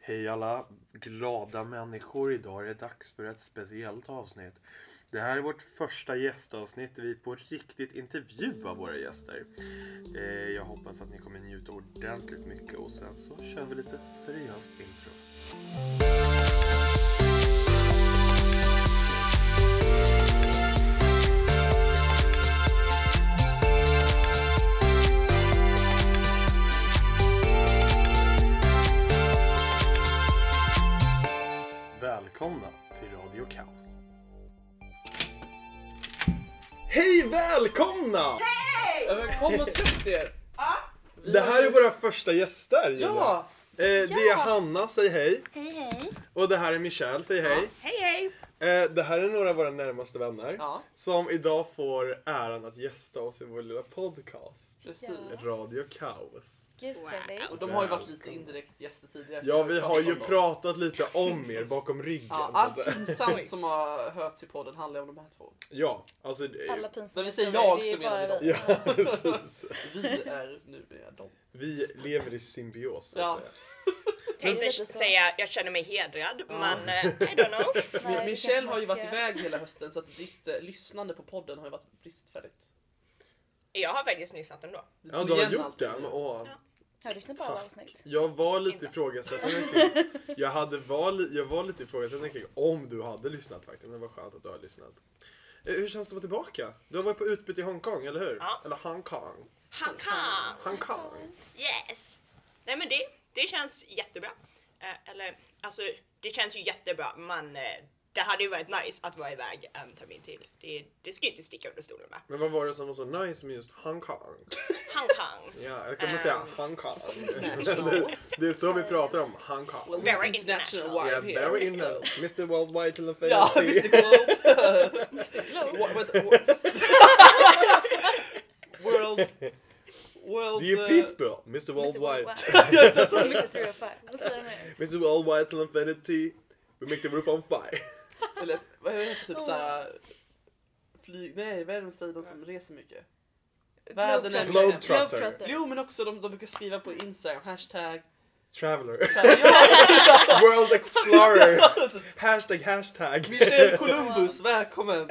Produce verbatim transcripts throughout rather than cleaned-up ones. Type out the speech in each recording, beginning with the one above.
Hej alla glada människor, idag är det dags för ett speciellt avsnitt. Det här är vårt första gästavsnitt där vi på riktigt intervjuar våra gäster. Eh, jag hoppas att ni kommer njuta ordentligt mycket och sen så kör vi lite seriöst intro. Välkomna till Radio Kaos. Hej, välkomna! Hej! Kom och sätt er! Vi det här är våra första gäster. Julia. Ja! Eh, det är Hanna, säg hej. Hej hej. Och det här är Michelle, säg hej. Ja. Hej hej. Eh, det här är några av våra närmaste vänner. Ja. Som idag får äran att gästa oss i vår lilla podcast. Precis. Radio Kaos. Gud Och trevligt. de har ju varit lite indirekt gäster tidigare. Ja, vi har ju pratat om dem. pratat lite om er bakom ryggen. Ja, så att allt säga. pinsamt som har hörts i podden handlar om de här två. Ja, alltså... det- Alla pinsamma När vi säger historier, jag det är så menar vi bara dem. Ja, precis. Vi är nu med dem. Vi lever i symbios, så att Ja. säga. Tänkte lite så. säga jag känner mig hedrad, men eh, I don't know. Nej, det Michelle kanske har ju man varit ska- iväg hela hösten så att ditt eh, lyssnande på podden har ju varit bristfälligt. Jag har faktiskt lyssnat ändå. Du Ja, tog du har igen gjort allt det. nu. Men, åh. Har du lyssnat på alla avsnitt? Jag var lite ifrågasättande kring... Jag, hade var, li- jag var lite ifrågasättande kring om du hade lyssnat faktiskt. Men det var skönt att du har lyssnat. Eh, Hur känns det att vara tillbaka? Du har varit på utbyte i Hongkong, eller hur? Ja. Eller Hongkong. Hongkong! Hongkong. Yes! Nej men det, det känns jättebra. Eh, eller, alltså det känns ju jättebra, men eh, det hade ju varit nice att vara iväg en termin till. Det, det ska ju inte sticka under stolen med. Men vad var det som var så nice med just Hongkong? Hongkong! Ja, jag kan bara Um, säga Hongkong. international. det, det är så vi pratar om Hongkong. Well, Very we're international international. Yeah, wild here. very in so- the mister Worldwide till the Ja, Infinity. mister Globe. mister Globe. What, what, what? World... World... Det är ju eh, Pitbull, mister Worldwide. mister tre och fem. Vad säger du mer? mister Worldwide till Infinity. We make the roof on fire. Eller vad heter typ såhär... Flyg... Nej, vad är det de säger, de som reser mycket? Världen är... Globetrotter. Globetrotter. Jo, men också de, de brukar skriva på Instagram, hashtag... Traveler. Ja, World Explorer. Hashtag, hashtag. Michelle Columbus, välkommen!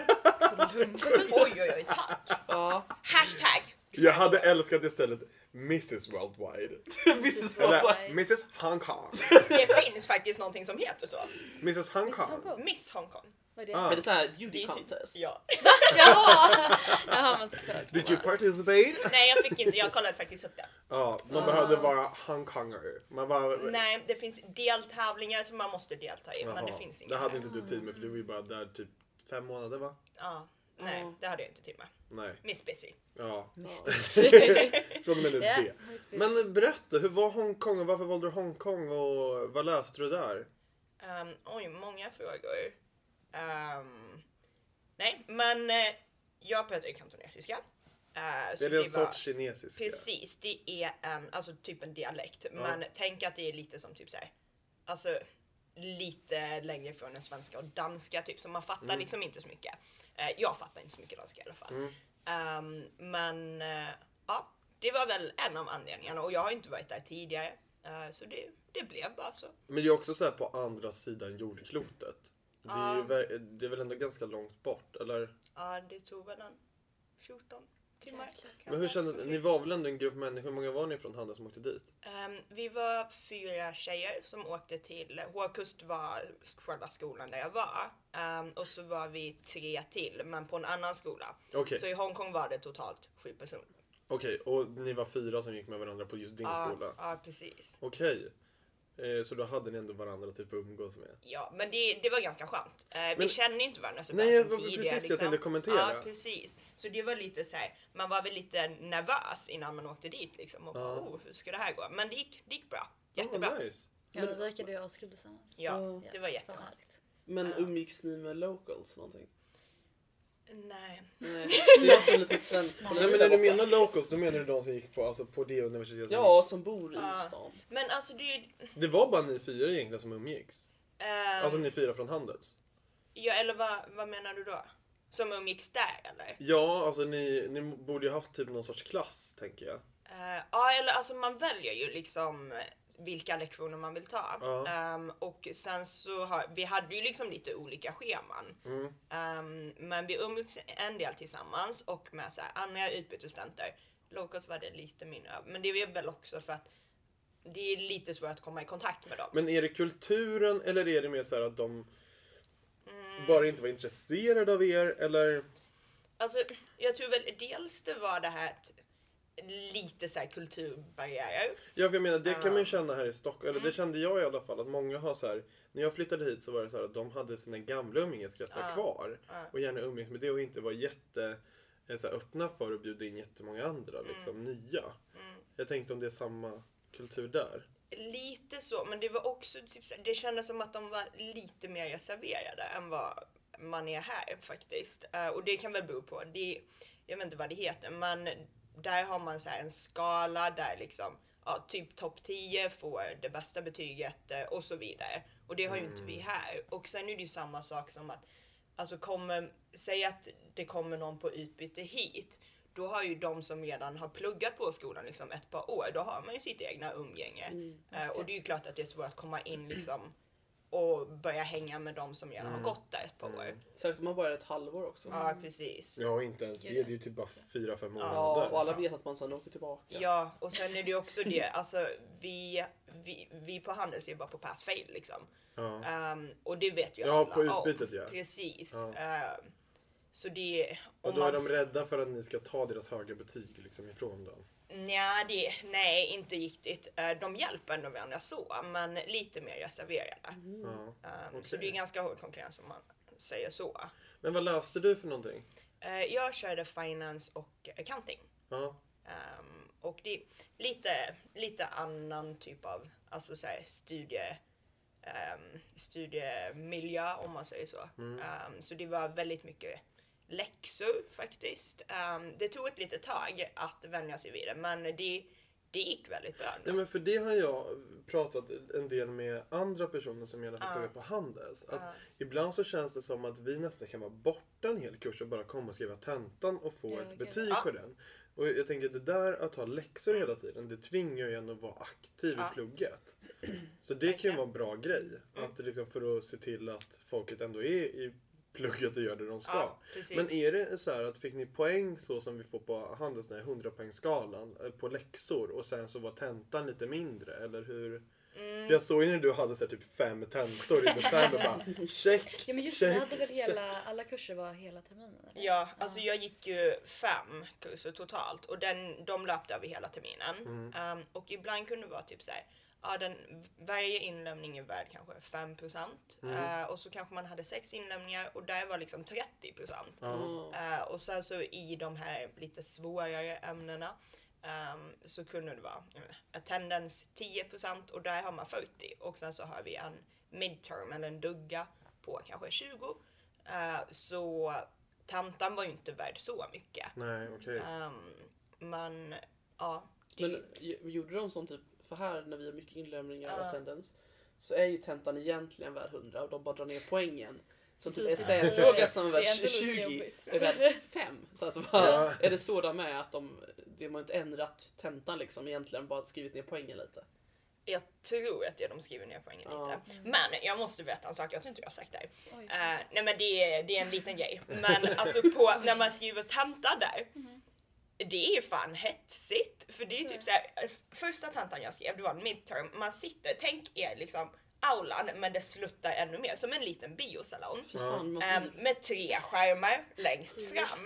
Oj oj oj, tack! Ja, Hashtag! Jag hade älskat istället missus Worldwide. missus Eller Worldwide. missus Hongkong. Det finns faktiskt någonting som heter så. missus Hongkong. Hongkong. Miss Hongkong. Vad är det? Ah. Är det såhär Det beauty är typ- contest? Ja. Jaha! Jaha, men såklart. Did you participate? Nej jag fick inte, jag kollade faktiskt upp det. Ja, man Ah. behövde vara Hongkonger. Man bara... Nej, det finns deltävlingar som man måste delta i, men det Jaha, finns det inga. hade inte du tid med för du var ju bara där typ fem månader va? Ja, nej, Ja. det hade jag inte tid med. Nej. Miss Busy. Ja. Ja. Från och med nu Ja, det. Men berätta, hur var Hongkong och varför valde du Hongkong och vad löste du där? Um, oj, många frågor. Um, nej, men uh, jag pratar ju kantonesiska. Uh, så Är det en var- sorts kinesiska? Precis, det är en, alltså typ en dialekt. Men tänk att det är lite som typ såhär, alltså lite längre från den svenska och danska typ. Så man fattar Mm. liksom inte så mycket. Uh, jag fattar inte så mycket danska i alla fall. Mm. Um, men uh, ja, det var väl en av anledningarna och jag har inte varit där tidigare. Uh, så det, det blev bara så. Men det är också så här på andra sidan jordklotet. Det är, ju, Ja. vä- det är väl ändå ganska långt bort, eller? Ja, det tog väl en fjorton timmar. Men hur kände ni? var väl ändå en grupp människor? Hur många var ni från Handel som åkte dit? Um, vi var fyra tjejer som åkte till, Håkust var själva skolan där jag var. Um, och så var vi tre till, men på en annan skola. Okej, Så i Hongkong var det totalt sju personer. okej. Och ni var fyra som gick med varandra på just din Ja, skola? ja, precis. Okej. Eh, så då hade ni ändå varandra typ att umgås med? Ja, men det, det var ganska skönt. Uh, Men- vi kände inte varandra så Nej, bra det som var tidigare. precis det jag liksom. tänkte kommentera. Ja, precis. Så det var lite så här, man var väl lite nervös innan man åkte dit liksom. Och Ja. bara, oh, hur ska det här gå? Men det gick, det gick bra. Ja, Jättebra. vad nice. Ja, men då gick du och Oskar tillsammans. Ja, Ja. det var Fan, jättebra. härligt. Men Ja. umgicks ni med locals någonting? Nej. Nej, det är också lite svensk Nej, men när du menar locals, då menar du de som gick på, alltså, på det universitetet? Ja, som bor i Ja. stan. Men alltså det är ju... Det var bara ni fyra egentligen som umgicks? ehm, Alltså ni fyra från Handels? Ja, eller vad, vad menar du då? Som umgicks där, eller? Ja, alltså ni, ni borde ju haft typ någon sorts klass, tänker jag. Uh, ja, eller alltså man väljer ju liksom vilka lektioner man vill ta. Ja. Um, och sen så har, vi hade ju liksom lite olika scheman. Mm. Um, men vi umgicks en del tillsammans och med så här, andra utbytesstudenter. Locals var det lite mindre av. Men det är väl också för att det är lite svårt att komma i kontakt med dem. Men är det kulturen eller är det mer så här att de Mm. bara inte var intresserade av er? Eller? Alltså, jag tror väl dels det var det här att lite så här kulturbarriärer. Ja, för jag menar, det kan man ju Ja. känna här i Stockholm. Eller det kände jag i alla fall. Att många har så här. När jag flyttade hit så var det så här att de hade sina gamla umgängeskretsar Ja. kvar. Ja. Och gärna umgängs med det och inte var jätte eh, så här, öppna för att bjuda in jättemånga andra liksom, nya. Mm. Jag tänkte om det är samma kultur där. Lite så, men det var också typ, så här, det kändes som att de var lite mer reserverade än vad man är här faktiskt. Uh, och det kan väl bero på, det, jag vet inte vad det heter, men där har man så här en skala där liksom, ja, typ topp tio får det bästa betyget uh, och så vidare. Och det har ju inte vi här. Och sen är det ju samma sak som att, alltså kommer, säg att det kommer någon på utbyte hit. Då har ju de som redan har pluggat på skolan liksom ett par år, då har man ju sitt egna umgänge. Mm. Eh, och det är ju klart att det är svårt att komma in liksom och börja hänga med de som redan Mm. har gått där ett par år. Särskilt om man bara är ett halvår också. Ja, precis. Ja, inte ens det. Det är ju typ bara fyra, fem månader. Ja, och alla vet att man sen åker tillbaka. Ja, och sen är det ju också det, alltså vi, vi, vi på Handels är bara på pass fail liksom. Ja. Ehm, och det vet ju Ja, alla på om. utbytet, ja. Precis. Ja. Ehm, så det... Och om då är man- de rädda för att ni ska ta deras höga betyg liksom ifrån dem. Nja, det, nej, inte riktigt. Eh, De hjälper ändå varandra så, men lite mer reserverade. Ja. Um, Okej. Så det är ganska hård konkurrens om man säger så. Men vad läste du för någonting? Eh, Jag körde finance och accounting. Ja. Um, och det är lite, lite annan typ av alltså så här, studie, um, studiemiljö om man säger så. Mm. Um, så det var väldigt mycket läxor faktiskt. Um, det tog ett litet tag att vänja sig vid det, men det, det gick väldigt bra. Nej, men för det har jag pratat en del med andra personer som gärna får Ja. plugga på Handels. Att Ja. ibland så känns det som att vi nästan kan vara borta en hel kurs och bara komma och skriva tentan och få Ja, ett gud. betyg Ja. på den. Och jag tänker att det där att ha läxor hela tiden, det tvingar ju en att vara aktiv Ja. i plugget. Så det kan ju Verkligen. vara en bra grej. Att det liksom för att se till att folket ändå är i plugget och gör det de ska. Ja, precis. Men är det så här att fick ni poäng så som vi får på Handels, den här hundra-poängsskalan eh, på läxor och sen så var tentan lite mindre, eller hur? Mm. För jag såg ju när du hade så här typ fem tentor i december bara check, Ja men just det, check, vi hade väl check. hela, alla kurser var hela terminen eller? Ja, alltså jag gick ju fem kurser totalt och den, de löpte över hela terminen. Mm. Um, och ibland kunde det vara typ så här, ja, den, varje inlämning är värd kanske fem procent. Mm. Uh, och så kanske man hade sex inlämningar och där var liksom trettio procent. Ja. Mm. Uh, och sen så i de här lite svårare ämnena um, så kunde det vara jag menar, attendance tio procent och där har man fyrtio. Och sen så har vi en midterm eller en dugga på kanske tjugo. Uh, så tentan var ju inte värd så mycket. Nej, okej. Um, men ja. Det, Men j- gjorde de sån typ, för här när vi har mycket inlämningar och Ja. attendance så är ju tentan egentligen värd hundra och de bara drar ner poängen. Så typ Precis, det är essäfråga det. som är Det är värd ändå lite tjugo jobbigt. är värd fem. Så alltså bara, Ja. är det så där med att de, de har inte ändrat tentan liksom egentligen, bara skrivit ner poängen lite. jag tror att det de skriver ner poängen Ja. lite. Men jag måste berätta en sak, jag tror inte jag har sagt det här. Oj. Uh, nej men det är, det är en liten grej. Men alltså på, när man skriver tenta där, det är ju fan hetsigt. För det är typ så här, första tentan jag skrev, det var en midterm. Man sitter, tänk er liksom aulan, men det sluttar ännu mer, som en liten biosalong. Fy fan, man Ehm, med tre skärmar längst fram.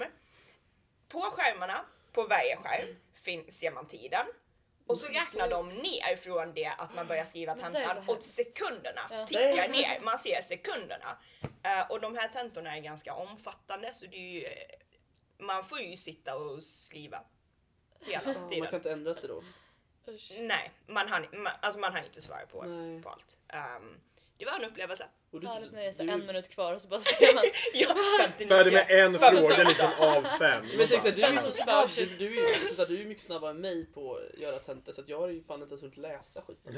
På skärmarna, på varje skärm, fin- ser man tiden. Och så räknar de ner från det att man börjar skriva Men det är så tentan och hemskt. sekunderna Ja. tickar ner. Man ser sekunderna. Eh, och de här tentorna är ganska omfattande så det är ju, eh, man får ju sitta och skriva hela Ja, man tiden. kan inte ändra sig då. Usch. Nej, man hann, man, alltså man hann inte svara på, Nej. på allt. Ehm, det var en upplevelse. Och du, Härligt när det är så du- en minut kvar och så bara ser man. Ja, femtionio. Färdig med en Fem- fråga liksom av fem. Men tänk såhär, du är ju så Ja. snabb, du, du, är, ju- så här, du är ju mycket snabbare än mig på att göra tentor så att jag har ju fan inte ens hunnit läsa skiten.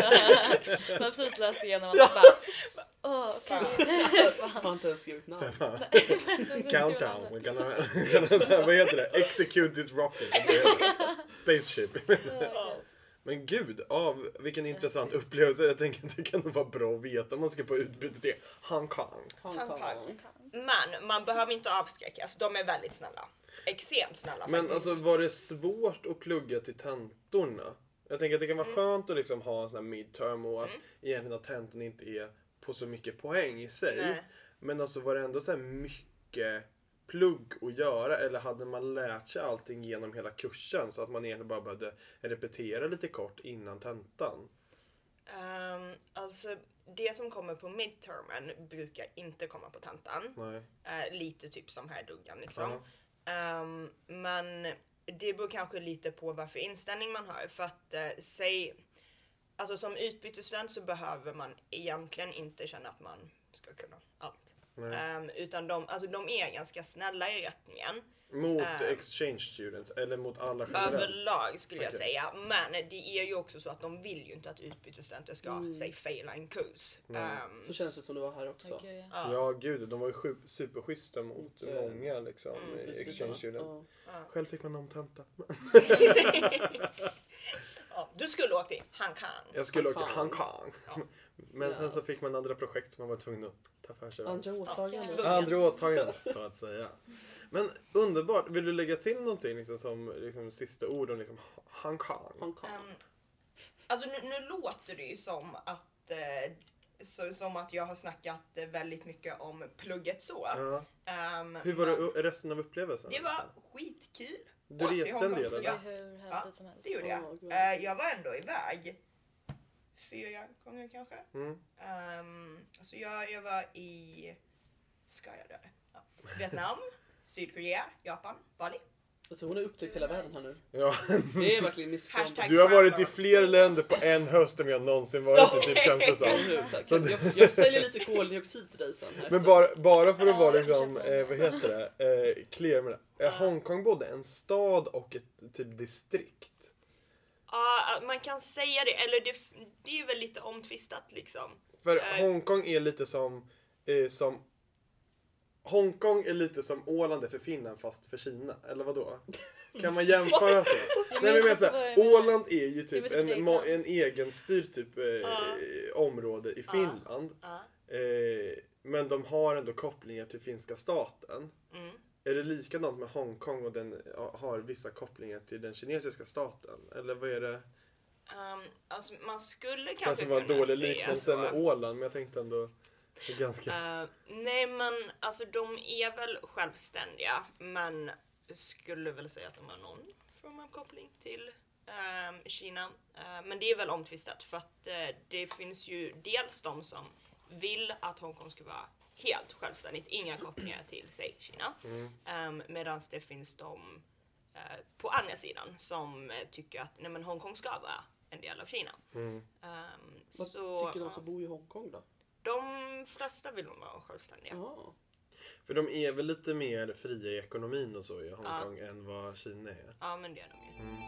Man har precis läst igenom allt och bara. Åh okej. Jag har inte ens skrivit Så namn. här bara, countdown. We're gonna, we're gonna, så här, vad heter det? Execute this rocket. Spaceship. Men gud, ja, vilken intressant Precis. upplevelse. Jag tänker att det kan vara bra att veta om man ska på utbyte till Hongkong. Hongkong. Men man behöver inte avskräckas, de är väldigt snälla. Extremt snälla Men faktiskt. alltså var det svårt att plugga till tentorna? Jag tänker att det kan vara skönt att liksom ha en sån här midterm och att Mm. egentligen att tentan inte är på så mycket poäng i sig. Nej. Men alltså var det ändå så här mycket plugg att göra eller hade man lärt sig allting genom hela kursen så att man egentligen bara behövde repetera lite kort innan tentan? Um, alltså det som kommer på midtermen brukar inte komma på tentan. Nej. Uh, lite typ som här duggan liksom. Um, men det beror kanske lite på vad för inställning man har. För att uh, säg, alltså som utbytesstudent så behöver man egentligen inte känna att man ska kunna allt. Um, utan de, alltså de är ganska snälla i rättningen. Mot Ehm. exchange students eller mot alla generellt? Överlag skulle jag Okej. säga. Men det är ju också så att de vill ju inte att utbytesstudenter ska Mm. säg faila en kurs. Nej. Um, Så känns det som det var här också. Åh, gud, ja. ja. Ja gud, de var ju sju- superschyssta mot Mot, eh, många liksom mm, i exchange students. Ja. Ja. Själv fick man omtenta. Ja, du skulle åka till Hongkong. Jag skulle åka till Hongkong. Hongkong. Ja. Men sen så Yes. fick man andra projekt som man var tvungen att ta för sig av. Andra åtaganden. Tvungen. Andra åtaganden så att säga. Men underbart. Vill du lägga till någonting liksom, som liksom, sista ord om liksom, Hongkong? Hongkong. Um, alltså nu, nu låter det ju som att eh, så, som att jag har snackat eh, väldigt mycket om plugget så. Ja. Um, Hur var men det resten av upplevelsen? Det var skitkul. Du Åkte till reste en Hongkong, del så eller? Det är hur häftigt som helst. Det gjorde jag. Ja, gud. Eh, jag var ändå iväg fyra gånger kanske. Mm. Um, så jag, jag var i ska jag där? Ja. Vietnam, Sydkorea, Japan, Bali. Alltså hon har upptäckt hela världen här nu. Ja. Det är verkligen Miss Hashtag- Columbus. Du har varit i fler länder på en höst än jag någonsin varit i typ känns det Eller som. hur? Tack. Jag, jag, jag säljer lite koldioxid till dig sen. Här Men efter. bara, bara för att Ja, vara jag liksom, köper eh, vad heter det, eh, clear med det. Är Hongkong både en stad och ett typ distrikt? Ja, man kan säga det, eller det, det är väl lite omtvistat liksom. För Eh. Hongkong är lite som, eh, som Hongkong är lite som Åland är för Finland fast för Kina, eller vad då? Kan man jämföra så? men Nej men jag jag fattar säga, vad du menar. Åland är ju Det typ är en, typ ma- det. en egenstyrd typ eh, Ja. område i Ja. Finland. Ja. Eh, men de har ändå kopplingar till finska staten. Mm. Är det likadant med Hongkong och den ja, har vissa kopplingar till den kinesiska staten? Eller vad är det? Um, alltså man skulle kanske, Kanske var en kunna dålig säga liknelse så. med Åland, men jag tänkte ändå det är ganska... Eh, nej men alltså de är väl självständiga, men skulle väl säga att de har någon form av koppling till ehm, Kina. Eh, men det är väl omtvistat för att eh, det finns ju dels de som vill att Hongkong ska vara helt självständigt, inga kopplingar till sig Kina. Mm. Um, Medan det finns de eh, på andra sidan som eh, tycker att nej, men Hongkong ska vara en del av Kina. Mm. Um, Vad så tycker de ja, som bor i Hongkong då? de flesta vill nog vara självständiga. Jaha. För de är väl lite mer fria i ekonomin och så i Hongkong än vad Kina är. Ja, men det är de ju. Mm.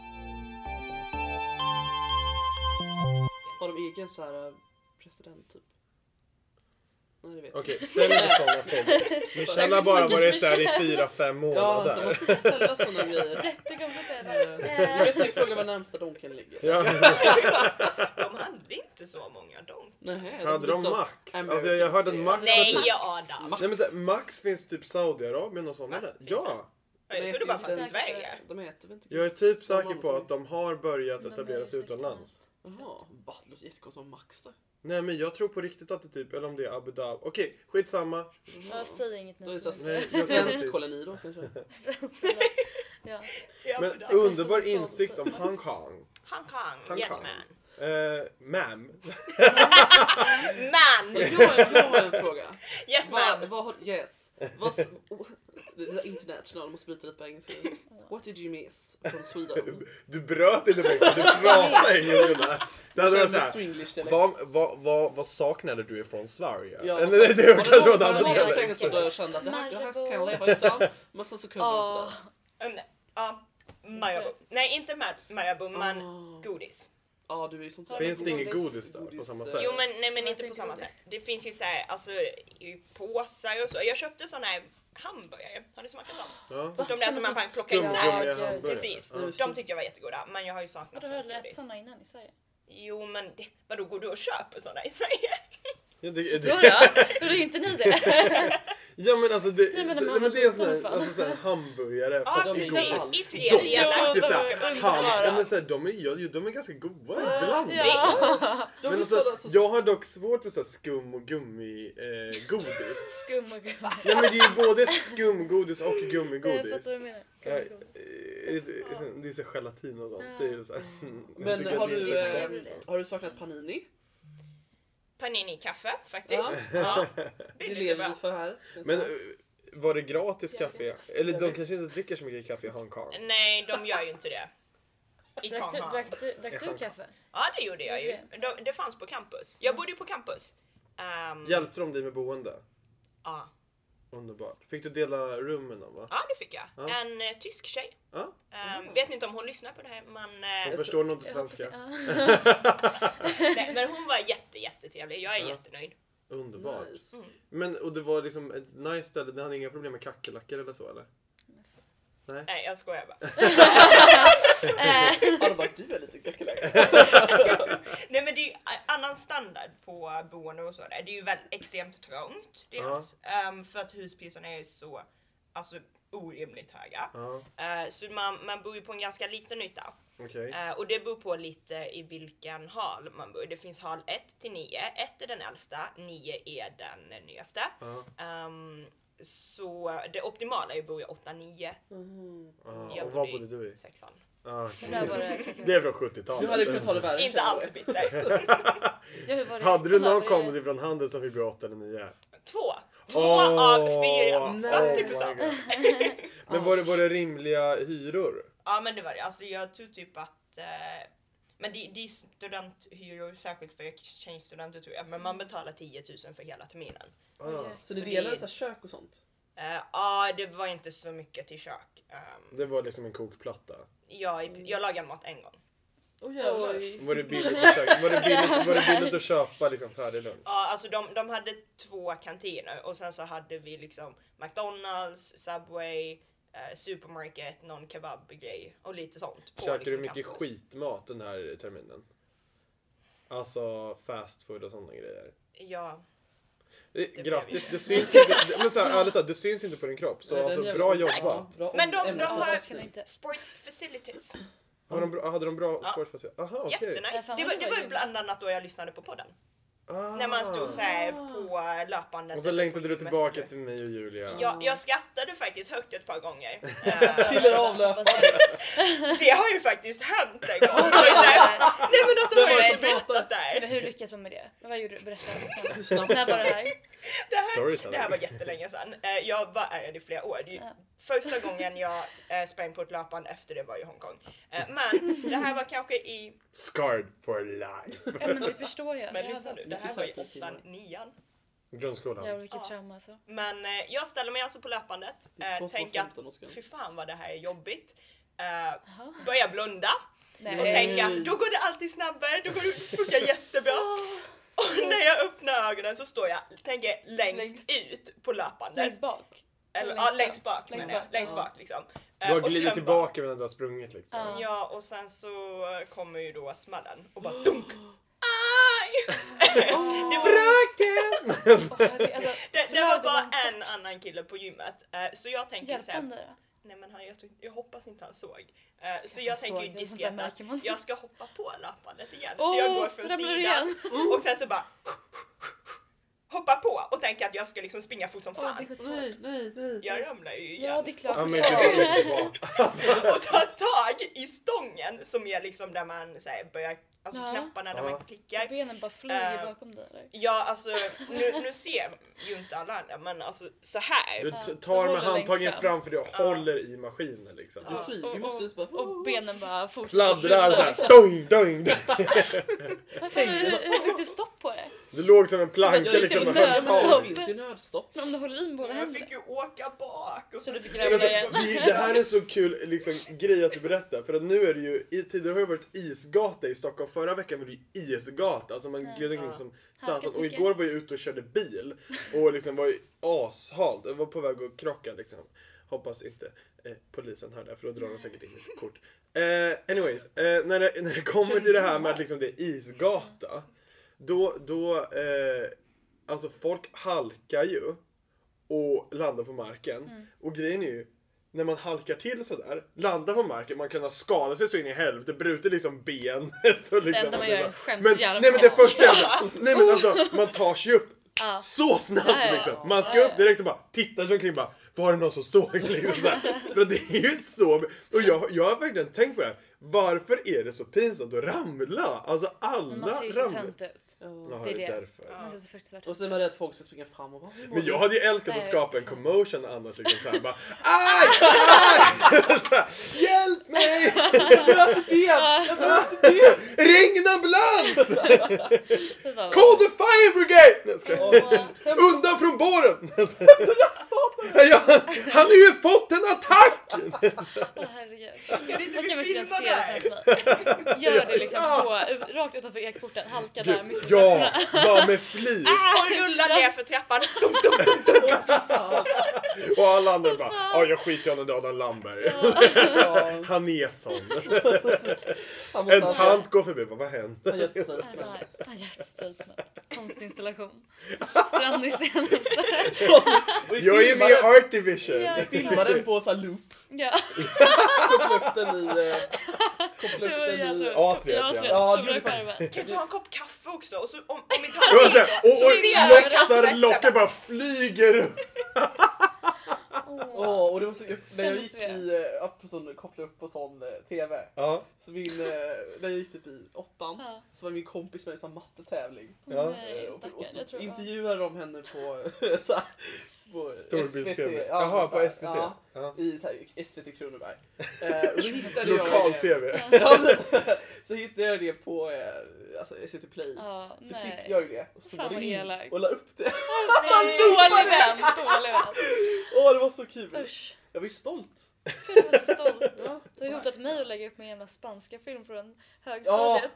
Har de egen så här eh, president typ? Nej det vet jag Okej, ställ inte sådana frågor. Michelle har bara varit där i fyra, fem inte. Ja, så man månader. ska ställa sådana grejer. Jättekomplicerat. Jag vet inte fråga var närmsta donken ligger. Ja. De hade inte så många donk. Nej, Hade de så Max? American Alltså jag hörde att ser. Max Nej, har typ... Adam! Nej men så här, Max finns typ Saudiarabien och sådana Va? där. Finns Ja! Jag De trodde bara äter fanns i inte- Sverige. De heter väl inte Jag är gris- typ samma säker på någonting. att de har börjat De är etablera sig säkert utomlands. Jaha, va? Det låter jättekonstigt som Max där. Nej men jag tror på riktigt att det typ, eller om det är Abu Dhabi. Okej, skitsamma. Jag säger inget Då är nu. det så så Nej, här, jag tror precis. svensk koloni då kanske? Svensk. Ja. Ja, Men för det. underbar kostar sånt. insikt om Hongkong. Hongkong, yes Hongkong. man. Eh, ma'am. Man! Jag har, jag har en fråga. Yes Vad, man! vad har, yes. Vad, s- oh, det är international, jag måste bryta lite på engelska. What did you miss from Sweden? Du bröt inte mig, så du pratar engelska. Det hade varit Känner såhär. swinglish dialekt. Vad, vad, vad, vad saknade du ifrån Sverige? Ja, Eller alltså, det, det var kanske var någon- en annan var det någon dialekt. fängelse då jag kände att det här, det här kan jag Marabou. leva utan. Men sen så kunde jag Åh. inte det. Um, Ja, Marabou. Nej, inte Mar- Marabou, men Ah. godis. Ja, du är ju sånt. Finns det inget godis där på samma sätt? Jo men nej men Jag inte på tänker samma godis. sätt. Det finns ju så här, alltså i påsar och så. Jag köpte såna här hamburgare. Har du smakat dem? Ja. De där som man kan plocka isär. Skumgummi Ja, hamburgare. Precis. Ja. De tyckte jag var jättegoda. Men jag har ju saknat Har du svensk läst godis. såna innan i Sverige? Jo men det, vadå, går du och köper såna i Sverige? Ja, det, det, Jodå, gjorde inte ni det? ja men alltså det, Nej, men så, de men har det är sån väl här, fan. alltså sån här hamburgare Ja fast de i är precis, godis. alls. i tre De delar. är faktiskt de såhär, är halv, underbara. ja, men så här, de är, ja, de är ganska goda ibland. Ja. De Men är alltså, sådana som... jag har dock svårt för så här skum och gummi eh, godis. Skum och gummi. Nej men det är ju både skumgodis och Jag fattar gummigodis. vad du menar. Ja, eh, det, det är så gelatin och sånt. Det är så här, jag Men tycker har att det är du, lite eh, gott. har du saknat panini? Panini-kaffe faktiskt. Ja. Ja. Det Det är lite lever vi bra. för här. Men eh, var det gratis Ja, kaffe? Eller Jag de vet. kanske inte dricker så mycket kaffe i Hongkong. Nej, de gör ju inte det. I Drack du, Konghamn. drack du, drack du kaffe? Ja, det gjorde jag ju. De, det fanns på campus. Jag bodde ju på campus. Um, Hjälpte de dig med boende? ja. Underbart. Fick du dela rum med någon va? ja, det fick jag. Ja. En eh, tysk tjej. Ja. Um, vet inte om hon lyssnar på det här, men, Hon eh, förstår nog inte Jag hoppas- svenska. ja. nej, men hon var jätte, jättetrevlig. Jag är Ja. jättenöjd. Underbart. Nice. Mm. Men och det var liksom ett nice ställe, ni hade inga problem med kackerlackor eller så eller? Nej? Nej, jag skojar bara. Ja, de bara, du är lite kackerlacka. Nej, men det är ju annan standard på boende och så där. Det är ju väldigt extremt trångt. Dels, um, för att huspriserna är så alltså, orimligt höga. Ja, Uh, så man, man bor ju på en ganska liten yta. okej. Uh, och det beror på lite i vilken hal man bor. Det finns hal ett till nio. ett är den äldsta, nio är den nyaste. Ja, Um, så det optimala är att bo i åtta nio. Mm. ja. Jag Och var bodde bodde du i? Sexan. Ja, Men där var okej. det... Det är från Du sjuttiotalet. hade kunnat ta det värre. Inte alls bitter. Ja, hur var det? Hade du Kolla, någon var det- kompis från Handel som fick bo i åtta eller nio? Två. Två Åh, av fyra. oh fyrtio my procent. God. Men var det, var det rimliga hyror? Ja, men det var det. Alltså jag tror typ att eh, men det, det är studenthyror, särskilt för exchange-studenter tror jag. Men man betalar tio tusen för hela terminen. Ah. Så det Så delar det- så här kök och sånt? Eh, Ja, det var inte så mycket till kök. Um, Det var liksom en kokplatta. jag, jag lagade mat en gång. Åh jävlar. Oj. Var det billigt att, köpa, var det billigt, var det billigt att köpa liksom färdig lunch? Ja, alltså de, de hade två kantiner och sen så hade vi liksom McDonalds, Subway, eh, Supermarket, någon kebabgrej och lite sånt. på Käkade liksom du mycket campus. skitmat den här terminen? Alltså fast food och sådana grejer. Ja. Det, Det grattis, blev- det syns inte, men så här, ärligt talat, det syns inte på din kropp. Så Nej, den alltså, jävla- bra Ja, jobbat. bra Men de- de ämnes- har- Jag kan inte... Sports facilities. Har de, bra- hade de bra Ja. sportfaciliteter? Aha, okej. Ja, Jättenice. fan, Det vad var, det det var var ju bland annat då jag lyssnade på podden. Ah. När man stod såhär på löpandet. Och så eller längtade på du gymmet. tillbaka till mig och Julia. Jag, jag skrattade faktiskt högt ett par gånger. Eh, Fyller avlöp. det har ju faktiskt hänt en gång. Nej men alltså Vem har var det jag som berättat Men där. hur lyckas man med det? Men vad gjorde du? Berätta. Hur snabbt. snabbt När var det här? Det här, Storytelling. det här var jättelänge sedan. Eh, Jag var ärad i flera år. Det är ju Ja. Första gången jag eh, sprang på ett löpband efter det var i Hongkong. Eh, Men det här var kanske i... Scarred for life. Ja, men det förstår jag. Men jag lyssna hade nu, det också- här var i Vilket åttan, timmar. nian. Grundskolan. Ja, vilket Ja. trauma alltså. Men eh, jag ställer mig alltså på löpandet. Eh, Konstigt tänker var att femton årsgräns. fy fan vad det här är jobbigt. Eh, Jaha. börjar blunda. Och Nej. tänka att då går det alltid snabbare, då går det funkar jättebra. Och när jag öppnar ögonen så står jag, tänker längst, Längst. ut på löpandet. Längst bak. Eller längst ja, längst fram. bak Längst menar jag. bak, Längst ja. bak liksom. Du Eh, har och glidit sen tillbaka medan du har sprungit liksom. Ja. Bara, ja, och sen så kommer ju då smällen och bara dunk. Aj! det, var, Fröken! Åh, herregud, alltså, det, det flög var det bara långt en annan kille på gymmet. Eh, så jag tänker Hjälpte han såhär, dig då? nej men han, jag, tror- jag hoppas inte han såg. Eh, så jag Han tänker ju såg det, diskret där att märker man. jag ska hoppa på löpandet igen. Åh, så jag går från ramlar du sidan igen? och sen så bara hoppa på och tänker att jag ska liksom springa fort som Åh, det är fan. skitsvårt. Nej, nej, nej. Jag ramlar ju igen. Ja, det är klart. Ja, men Ja. det är bak. Alltså, Och tar tag i stången som är liksom där man så här, börjar, alltså Ja. knapparna där Ja. man klickar. Benen bara flyger Eh, bakom dig eller? Ja, alltså nu, nu ser ju inte alla andra, men alltså så här. du Ja, t- du tar håller med handtagen längst fram. framför dig och Ja. håller i maskinen liksom. Du Ja. flyger, Och- du måste just bara... Och benen bara fortsätter Fladdrar rulla, såhär, liksom. doing, doing, doing. Varför, hur, hur fick du stopp på det? Det låg som en planka Jag- liksom med jag- högtalare. Det finns ju nödstopp. Men om du håller i med båda Jag händerna. fick ju åka bak och Så du fick Men ramla alltså, igen. vi, det här är så kul liksom, grej att du berättar. För att nu är det ju, i tidigare har det varit isgata i Stockholm. Förra veckan var det ju isgata. Alltså man gled omkring som satan. Och igår var jag ute och körde bil. Och liksom var ju ashalt. Jag var på väg att krocka liksom. Hoppas inte eh, polisen hör det, för då drar de säkert in ett kort. Eh, anyways, eh, när, det, när det kommer till det här med att liksom, det är isgata. Då, då eh, alltså folk halkar ju och landar på marken. Mm. Och grejen är ju, när man halkar till sådär, landar på marken, man kan ha skadat sig så in i helvete, brutit liksom benet och liksom, Det enda man gör är men, skäms men, jävla nej men det mycket. första är, nej men alltså, man tar sig upp Ja. så snabbt Ja, ja. liksom. Man ska Ja, upp ja. direkt och bara titta sig omkring, bara, var det någon som såg liksom, så här. För det är ju så, och jag, jag har verkligen tänkt på det här. Varför är det så pinsamt att ramla? Alltså alla Men man ser ju så ramlar. tönt ut. Jaha, det är det är det. därför. Man ser så fruktansvärt Och ut. så är man rädd att folk ska springa fram och bara... "Hur mår Men du?" jag hade ju älskat att Nej, skapa en exakt. commotion annars liksom såhär bara aj, aj! Så här, hjälp mig! Ring en ambulans! Det var- Call the fire brigade! Nej, jag skojar. Åh, Undan från båren! Ja, han har ju fått en attack! åh, herregud. Kan det inte Jag kan bli verkligen filma se det där? framför mig. Gör det liksom på, ut- rakt utanför ekporten, halka där mitt på Ja, trapporna. bara med flit. Och rullar ner för trappan. Dum, dum, dum. Och alla andra bara, ja jag skiter i honom, det är Adam Lamberg. Ja, Han är sån. han måste En ha- tant går förbi, vad vad händer? Han gör ett Nej, statement. nej, han gör ett statement. Konstinstallation. Strand i senaste. Och vi Jag är filmar med i den- Art Division. Ja. filmar den på så här loop. Ja, Koppla upp den i... eh, Koppla det upp var den i... jätteroligt. A tre, Ja, ja. Ja, stora det är faktiskt- skärmar. Kan du ta en kopp kaffe också? Och så, om, om vi tar Det var en så här, bild, och, och ser jag lossar kaffet. locket bara flyger upp. Åh. Åh, och det var så, när jag Hemskt gick det. i, eh, upp på sån, kopplade upp på sån eh, tv, Ja, så min, eh, när jag gick typ i åttan, Ja. så var min kompis med i en sån mattetävling. Ja. Nej, Eh, och, stackarn. och så Jag tror intervjuade de henne på, så här, på storbilds-tv. Ja, Jaha, så här, på S V T. Ja, Ja. i så här, S V T Kronoberg. Eh, och då hittade jag det. Lokal-tv. Ja, precis. Så hittade jag det på eh, alltså S V T Play. Ja, Så nej. klippte jag ju det och Fan zoomade vad in elakt. och la upp det. Nej, dålig vän, dålig vän. Åh, det var så kul. Usch. Jag var ju stolt. Jag var stolt. Ja, Du har hotat mig att lägga upp min jävla spanska film från ja, högstadiet.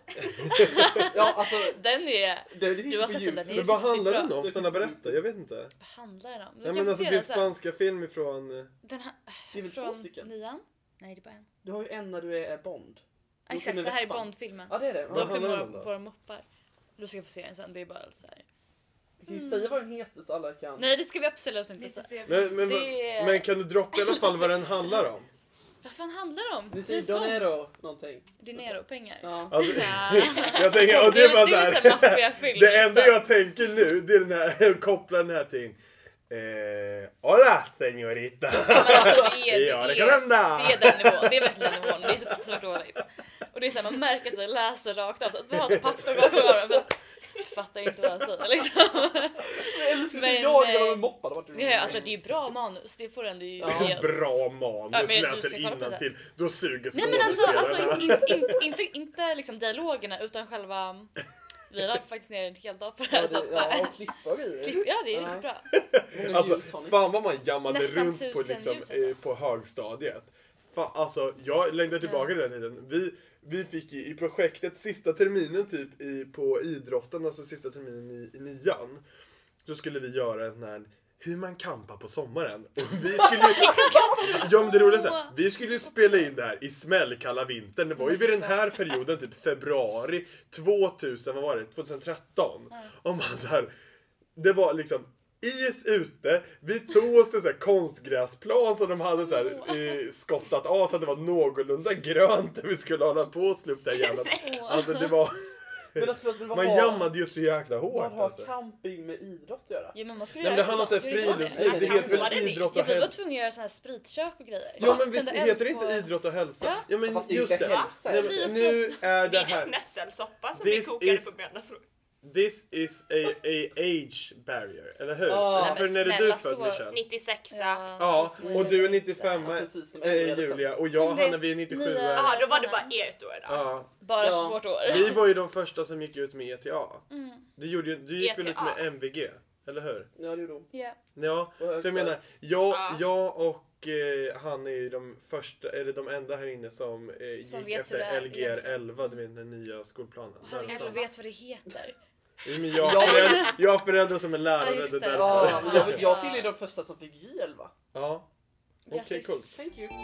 ja, alltså Den är... det, det finns Du har på sett den YouTube. där, det är Men vad riktigt handlar bra. den om? Snälla berätta, jag vet inte. Vad handlar den om? Du Nej kan men få alltså se det är den sen. spanska film ifrån... eh, Den här, Det är väl två från stycken? nian? Nej, det är bara en. Du har ju en när du är Bond. Då Exakt, filmen det här är Westman. Bond-filmen. Ja, det är det. Då Vad Ja. åkte handlar den våra, om då? våra moppar. Du ska få se den sen, det är bara så här. Du kan ju säga vad den heter så alla kan. Nej, det ska vi absolut inte säga. Men, men, Det- men kan du droppa i alla fall vad den handlar om? Vad fan handlar det om? Ni säger James Bond. Donero någonting. Dinero-pengar. Ja. Alltså, Ja. jag tänker, och det Det är bara är- så det är här. lite maffiafilm, Det enda liksom. jag tänker nu, det är den här, koppla den här till eh, hola señorita. Men alltså, det är, det, Ja, det är, kan hända. det är den nivån, det är verkligen den nivån. Det är så fruktansvärt dåligt. Och det är så här, man märker att vi läser rakt av. Så vi har så papper bakom öronen. För jag fattar inte vad jag säger liksom. Eller så Men, säger jag när eh, de är moppade. Vart Ja, alltså det är ju bra manus, det får ändå ju Ja, ges. Bra manus, Ja, men du läser ska kolla på det. innantill. Då suger Nej men alltså, skådespelarna. alltså in, in, inte, inte liksom dialogerna utan själva... Vi la faktiskt ner en hel dag på det här. Ja, Så det, att, ja, och klippa och grejer. klipp, ja, det är Ja. riktigt bra. Många Alltså, ljus har ni. fan vad man jammade Nästan runt på, tusen liksom, ljus, alltså. eh, på högstadiet. Fan, alltså, jag längtar tillbaka till den tiden. Vi, vi fick i, i projektet sista terminen typ i, på idrotten, alltså sista terminen i, i nian. Så skulle vi göra en sån här hur man kampar på sommaren. Och vi skulle ju, ja men det roliga är så här, vi skulle ju spela in det här i smällkalla vintern. Det var ju vid den här perioden, typ februari tvåtusen, vad var det? tjugohundratretton. Och man så här, det var liksom is ute, vi tog oss till så här konstgräsplan som de hade så här, eh, skottat av så att det var någorlunda grönt där vi skulle hålla på och slå upp det här jävla. Alltså det var, Men alltså, förlåt, men vad man har- jammade ju så jäkla hårt Vad har alltså. camping med idrott att göra? Ja, men man skulle Nej, men göra det handlar om så här Hur det går friluftsliv, det? det heter väl Hade ni? idrott Ja, och vi var hälsa. tvungna att göra så här spritkök och grejer. Ja men visst Tända heter det eld inte på- idrott och hälsa? Ja. Ja men Fast det är just inte det. hälsa. Nej, men nu är det Det är här. nässelsoppa som This vi kokade is- på bönderna. this is a, a age barrier, eller hur? Ja. För Nej, när men är du snälla, född, så- Michelle? nittiosex. Ja, så och du är smidigt. nittiofem, Ja, precis, som eh, jag är, Julia, och jag och Hanna vi är nittiosju. Nya- Jaha, då var det bara ert år då. Ja, Bara Ja. vårt år. vi var ju de första som gick ut med E T A. Mm. Du, gjorde, ju- du gick väl E ut T A? med M V G, eller hur? Ja, det gjorde hon. Ja. Ja, På så högstadiet. jag menar, jag, Ja. jag och eh, han är ju de första, eller de enda här inne som eh, Som gick vet efter hur det är L G R elva, du vet den nya skolplanen. Herregud, Läroplanen. du vet vad det heter. Men jag, har föräldrar, jag har föräldrar som är lärare, Ja, just det är det. därför. Ja, Ja. jag, jag tillhör de första som fick J elva. Ja, okej, Grattis. coolt. Thank you.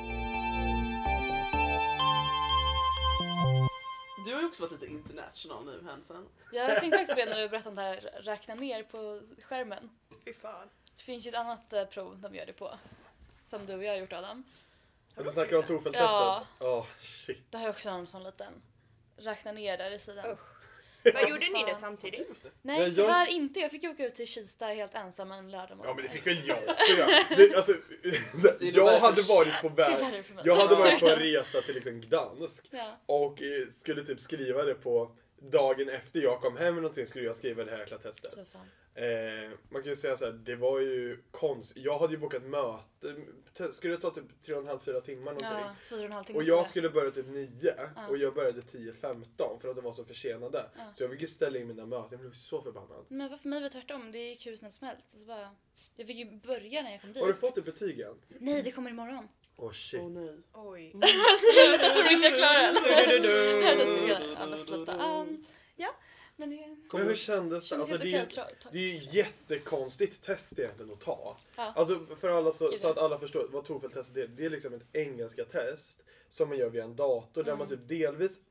Du har ju också varit lite international nu, Hansen. Jag tänkte faktiskt på det när du berättade om det här räkna ner på skärmen. Fy fan. Det finns ju ett annat eh, prov de gör det på. Som du och jag har gjort, Adam. Och du snackar om TOEFL-testet? Ja. Åh, shit. Det har jag också en sån liten. Räkna ner där i sidan. Vad gjorde ni det fan. samtidigt? Nej, Nej, jag- tyvärr inte. Jag fick ju åka ut till Kista helt ensam en lördag Ja, men det morgon. fick väl jag också göra. Det, alltså, jag hade varit på Det är väg. värre för mig. Jag hade varit på en resa till liksom Gdansk. Ja. Och eh, skulle typ skriva det på dagen efter jag kom hem eller någonting, skulle jag skriva det här jäkla testet. Fy fan. Eh, man kan ju säga så här, det var ju konst. Jag hade ju bokat möte, te- skulle det ta typ tre och en halv, fyra timmar någonting. Ja, fyra och en halv timme. Och tror jag skulle börja typ nio Ja. och jag började tio femton för att de var så försenade. Ja. Så jag fick ju ställa in mina möten, jag blev så förbannad. Men för mig var det tvärtom. Det gick hur snabbt som helst. Så bara... Jag fick ju börja när jag kom dit. Har du fått ett betyg än? Nej, det kommer imorgon. Åh oh, shit. Åh nej. Oj. Sluta, jag tror inte jag klarar det. Du-du-du-du. Jag är så stressad. Ja, men sluta. Um, ja, men det Men hur kändes det? känns Alltså, helt det, är, okej. Tra- ta- det är jättekonstigt test egentligen att ta. Ja. Alltså för alla så, Gud, så ja. att alla förstår vad TOEFL-testet är. Det är liksom ett engelska test som man gör via en dator där Mm. man typ delvis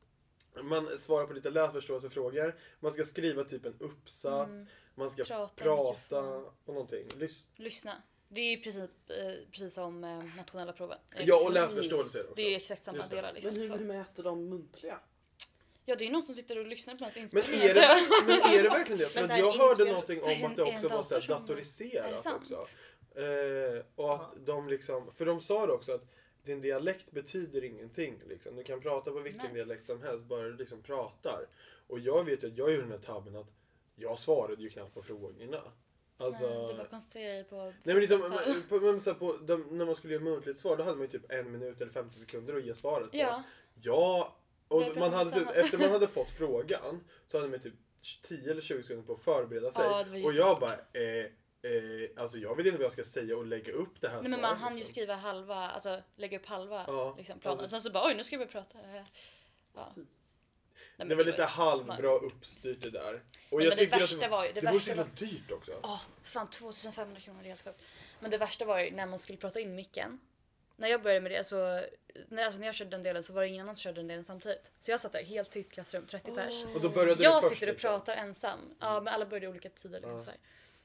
man svarar på lite läsförståelsefrågor. Man ska skriva typ en uppsats. Mm. Man ska Prata, prata, mikrofon. och någonting. Lys- Lyssna. Det är ju precis, eh, precis som eh, nationella proven. ja, och läsförståelse är det också. Det är ju exakt samma Just det. delar. Liksom. Men hur, Så. hur mäter de muntliga? Ja, det är ju någon som sitter och lyssnar på ens Men inspelningar. är, det, ver- men är det verkligen det? För Men att det här jag är hörde inspel- någonting det är om att det en- också en var så här dator som- Är det datoriserat sant? också. Eh, och att de liksom, för de sa det också att din dialekt betyder ingenting. Liksom. Du kan prata på vilken Nice. dialekt som helst, bara du liksom pratar. Och jag vet ju att jag gjorde den här tabben att jag svarade ju knappt på frågorna. Alltså, Nej, du bara koncentrerar dig på... nej men liksom, men, på, men så här, på, de, när man skulle göra muntligt svar, då hade man ju typ en minut eller femtio sekunder att ge svaret på. Ja, Ja, Vi och pratar man hade typ, samma. efter man hade fått frågan så hade man typ tio eller tjugo sekunder på att förbereda sig. Ja, det var och jag jättesvårt. bara, eh, eh, alltså jag vet inte vad jag ska säga och lägga upp det här nej, men man svaret, hann ju liksom. skriva halva, alltså lägga upp halva Ja, liksom, planen. alltså- Sen så bara, oj nu ska vi prata. Eh, Ja. Nej, men Det var lite ju- halvbra uppstyrt det där. Och Nej, jag men det tycker att värsta det var ju... det Det var så värsta jävla var... dyrt också. Åh, fan tvåtusenfemhundra kronor, det är helt sjukt. Men det värsta var ju när man skulle prata in micken. När jag började med det så, när, alltså när jag körde den delen så var det ingen annan som körde den delen samtidigt. Så jag satt där helt tyst klassrum, trettio pers. Och då började Jag du först, sitter och liksom. pratar ensam. Ja, men alla började i olika tider. Liksom, Ja. så här.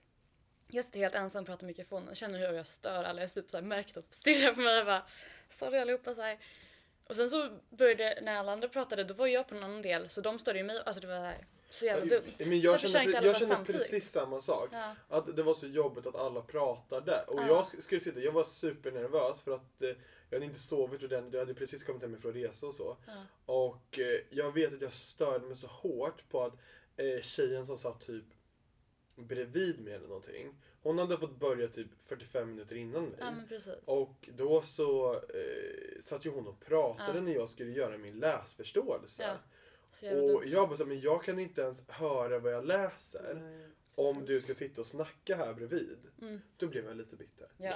Jag sitter helt ensam och pratar i mikrofonen. Jag känner hur jag stör alla. Jag typ så här, märkt att de stirrar på mig. Jag bara, sorry allihopa. Så här. Och sen så började, när alla andra pratade, då var jag på en annan del. Så de störde ju mig. Alltså det var så här, så jävla dumt. Men jag Varför kör känner, inte pre- alla jag bara känner samtidigt? precis samma sak. Ja. Att det var så jobbigt att alla pratade. Och Ja. jag sk- skulle sitta, jag var supernervös för att eh, jag hade inte sovit ordentligt. Jag hade precis kommit hem från resa och så. Ja. Och eh, jag vet att jag störde mig så hårt på att eh, tjejen som satt typ bredvid mig eller någonting. Hon hade fått börja typ fyrtiofem minuter innan mig. Ja men precis. Och då så eh, satt ju hon och pratade Ja. när jag skulle göra min läsförståelse. Ja. Så jävla Och dumt. jag bara så här, men jag kan inte ens höra vad jag läser. Nej. Om du ska sitta och snacka här bredvid. Mm. Då blev jag lite bitter. Ja.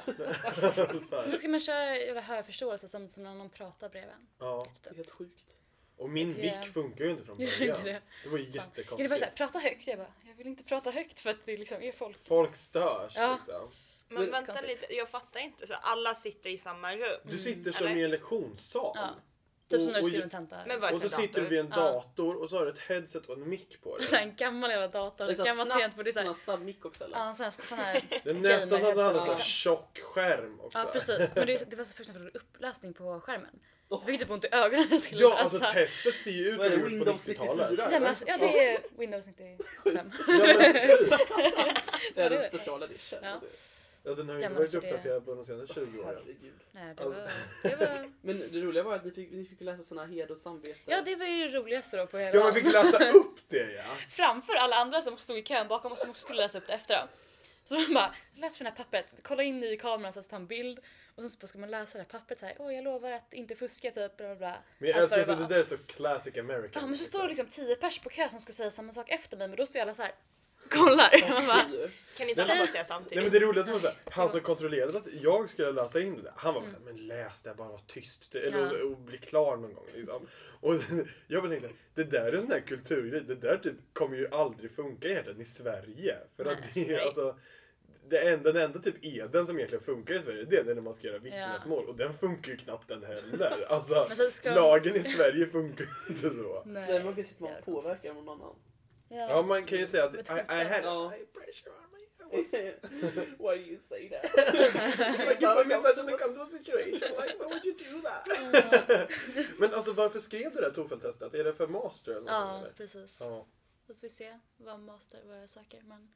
så här. Då ska man köra jävla hörförståelse samtidigt som när någon pratar bredvid en. Ja. Det är helt sjukt. Och min Det- mick funkar ju inte från Gör början. inte det? Det var ju Fan. Ja, det var jättekonstigt. såhär, prata högt. Jag bara, jag vill inte prata högt för att det liksom är folk. Folk störs Ja. liksom. Men Men- vänta konstigt. lite, jag fattar inte. Så alla sitter i samma rum. Du sitter som Eller? i en lektionssal. Ja. Typ som när du Och- skriver en tenta. Men vad är Och så så sitter du vid en Ja. dator och så har du ett headset och en mick på dig. Så här, en gammal jävla dator. Det är Ett så här gammalt snabbt, tangentbord. Det är så här- sån här snabb mick också eller? Ja, en sån här, sån här Det är nästan som att du hade en sån här gamer-headset. tjock skärm också. Ja precis, men det, det var så fruktansvärt upplösning på skärmen. Åh. Jag fick typ ont i ögonen när jag skulle Ja, läsa. alltså testet ser ju ut Vad är att det, det gjort på Windows nittiotalet. nittiofyra? Ja, men alltså, ja det är Windows nittiofem. Ja, men typ. Det är en special edition. Ja. Ja, den har ju Ja, inte men varit alltså det- uppdaterad på de senaste tjugo åren. Herregud. Nej, det Alltså- var... Det var... Men det roliga var att ni fick, ni fick läsa såna heder och samvete. Ja, det var ju det roligaste då på hela Ja, man fick läsa upp det, ja. Framför alla andra som stod i kön bakom oss som också skulle läsa upp det efter då. Så man bara, läs för det här pappret, kolla in i kameran så att ta en bild. Och sen så ska man läsa det här pappret så här, åh jag lovar att inte fuska typ. Bla, bla, bla. Men jag Allt vad älskar det att var. det där är så classic American. Ja men så står det liksom tio pers på kö som ska säga samma sak efter mig men då står alla så här, kollar. Man bara, Kan inte alla bara säga samtidigt? Nej, men det roligaste var så här, han som kontrollerade att jag skulle läsa in det där, han var bara så här, men läs det, bara var tyst. Eller Ja. och bli klar någon gång liksom. Och jag bara tänkte, det där är en sån här kulturgrej, det där typ kommer ju aldrig funka egentligen i Sverige. För att det är Nej. alltså, det enda, den enda typ eden som egentligen funkar i Sverige, det är när man ska göra vittnesmål. Och den funkar ju knappt den heller. Alltså, Men så ska- lagen i Sverige funkar ju inte så. Nej, man kan sitta och jävla påverka någon annan. Ja. Ja, man kan ju säga att I, Vet I inte. had Ja. high pressure on me. I was Why do you say that? like you put me in such an uncomfortable situation. Like, why would you do that? Men alltså, varför skrev du det här TOEFL-testet? Är det för master eller någonting, Ja, eller? precis. Ja. Då får vi se vad master, vad jag söker. Men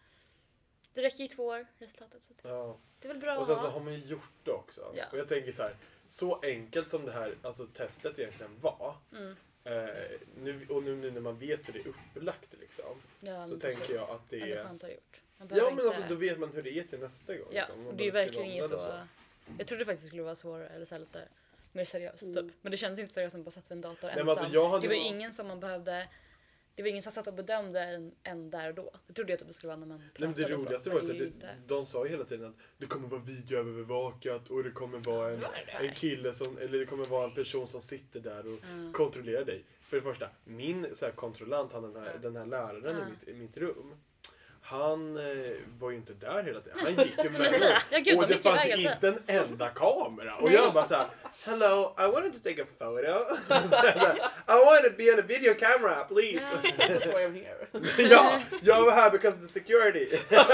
det räcker ju två år resultatet så Ja. det är väl bra Och att sen så ha. har man ju gjort det också. Ja. Och jag tänker så här, så enkelt som det här alltså, testet egentligen var. Mm. Eh, nu, och nu, nu när man vet hur det är upplagt liksom. Ja, så men tänker precis. jag att det Ändå är... skönt att ha gjort. Man behöver Ja, men inte... alltså då vet man hur det är till nästa gång. Ja, liksom. Man och det är ju behöver skriva verkligen om inget det och att... Jag trodde faktiskt det skulle vara svårare eller så här lite mer seriöst Mm. typ. Men det känns inte seriöst som bara satt vid en dator men ensam. alltså, jag hade Det var så- ingen som man behövde... Det var ingen som satt och bedömde en, en där och då. Jag trodde att det skulle vara när man Nej, men pratade det och så, roligaste men var ju så det är att ju det, inte- de sa ju hela tiden att det kommer vara videoövervakat och det kommer vara en, Var det? en kille som, eller det kommer vara en person som sitter där och Mm. kontrollerar dig. För det första, min så här, kontrollant, han, den, här, den här läraren Ja. i, mitt, i mitt rum, han eh, var ju inte där hela tiden. Han gick ju med Precis. Ja, gud, och de det gick fanns iväg ju hela inte en enda kamera. Och Nej. jag bara så här: hello, I wanted to take a photo. Så här, I want to be on a video camera, please. That's why I'm here. Ja, jag var här because of the security.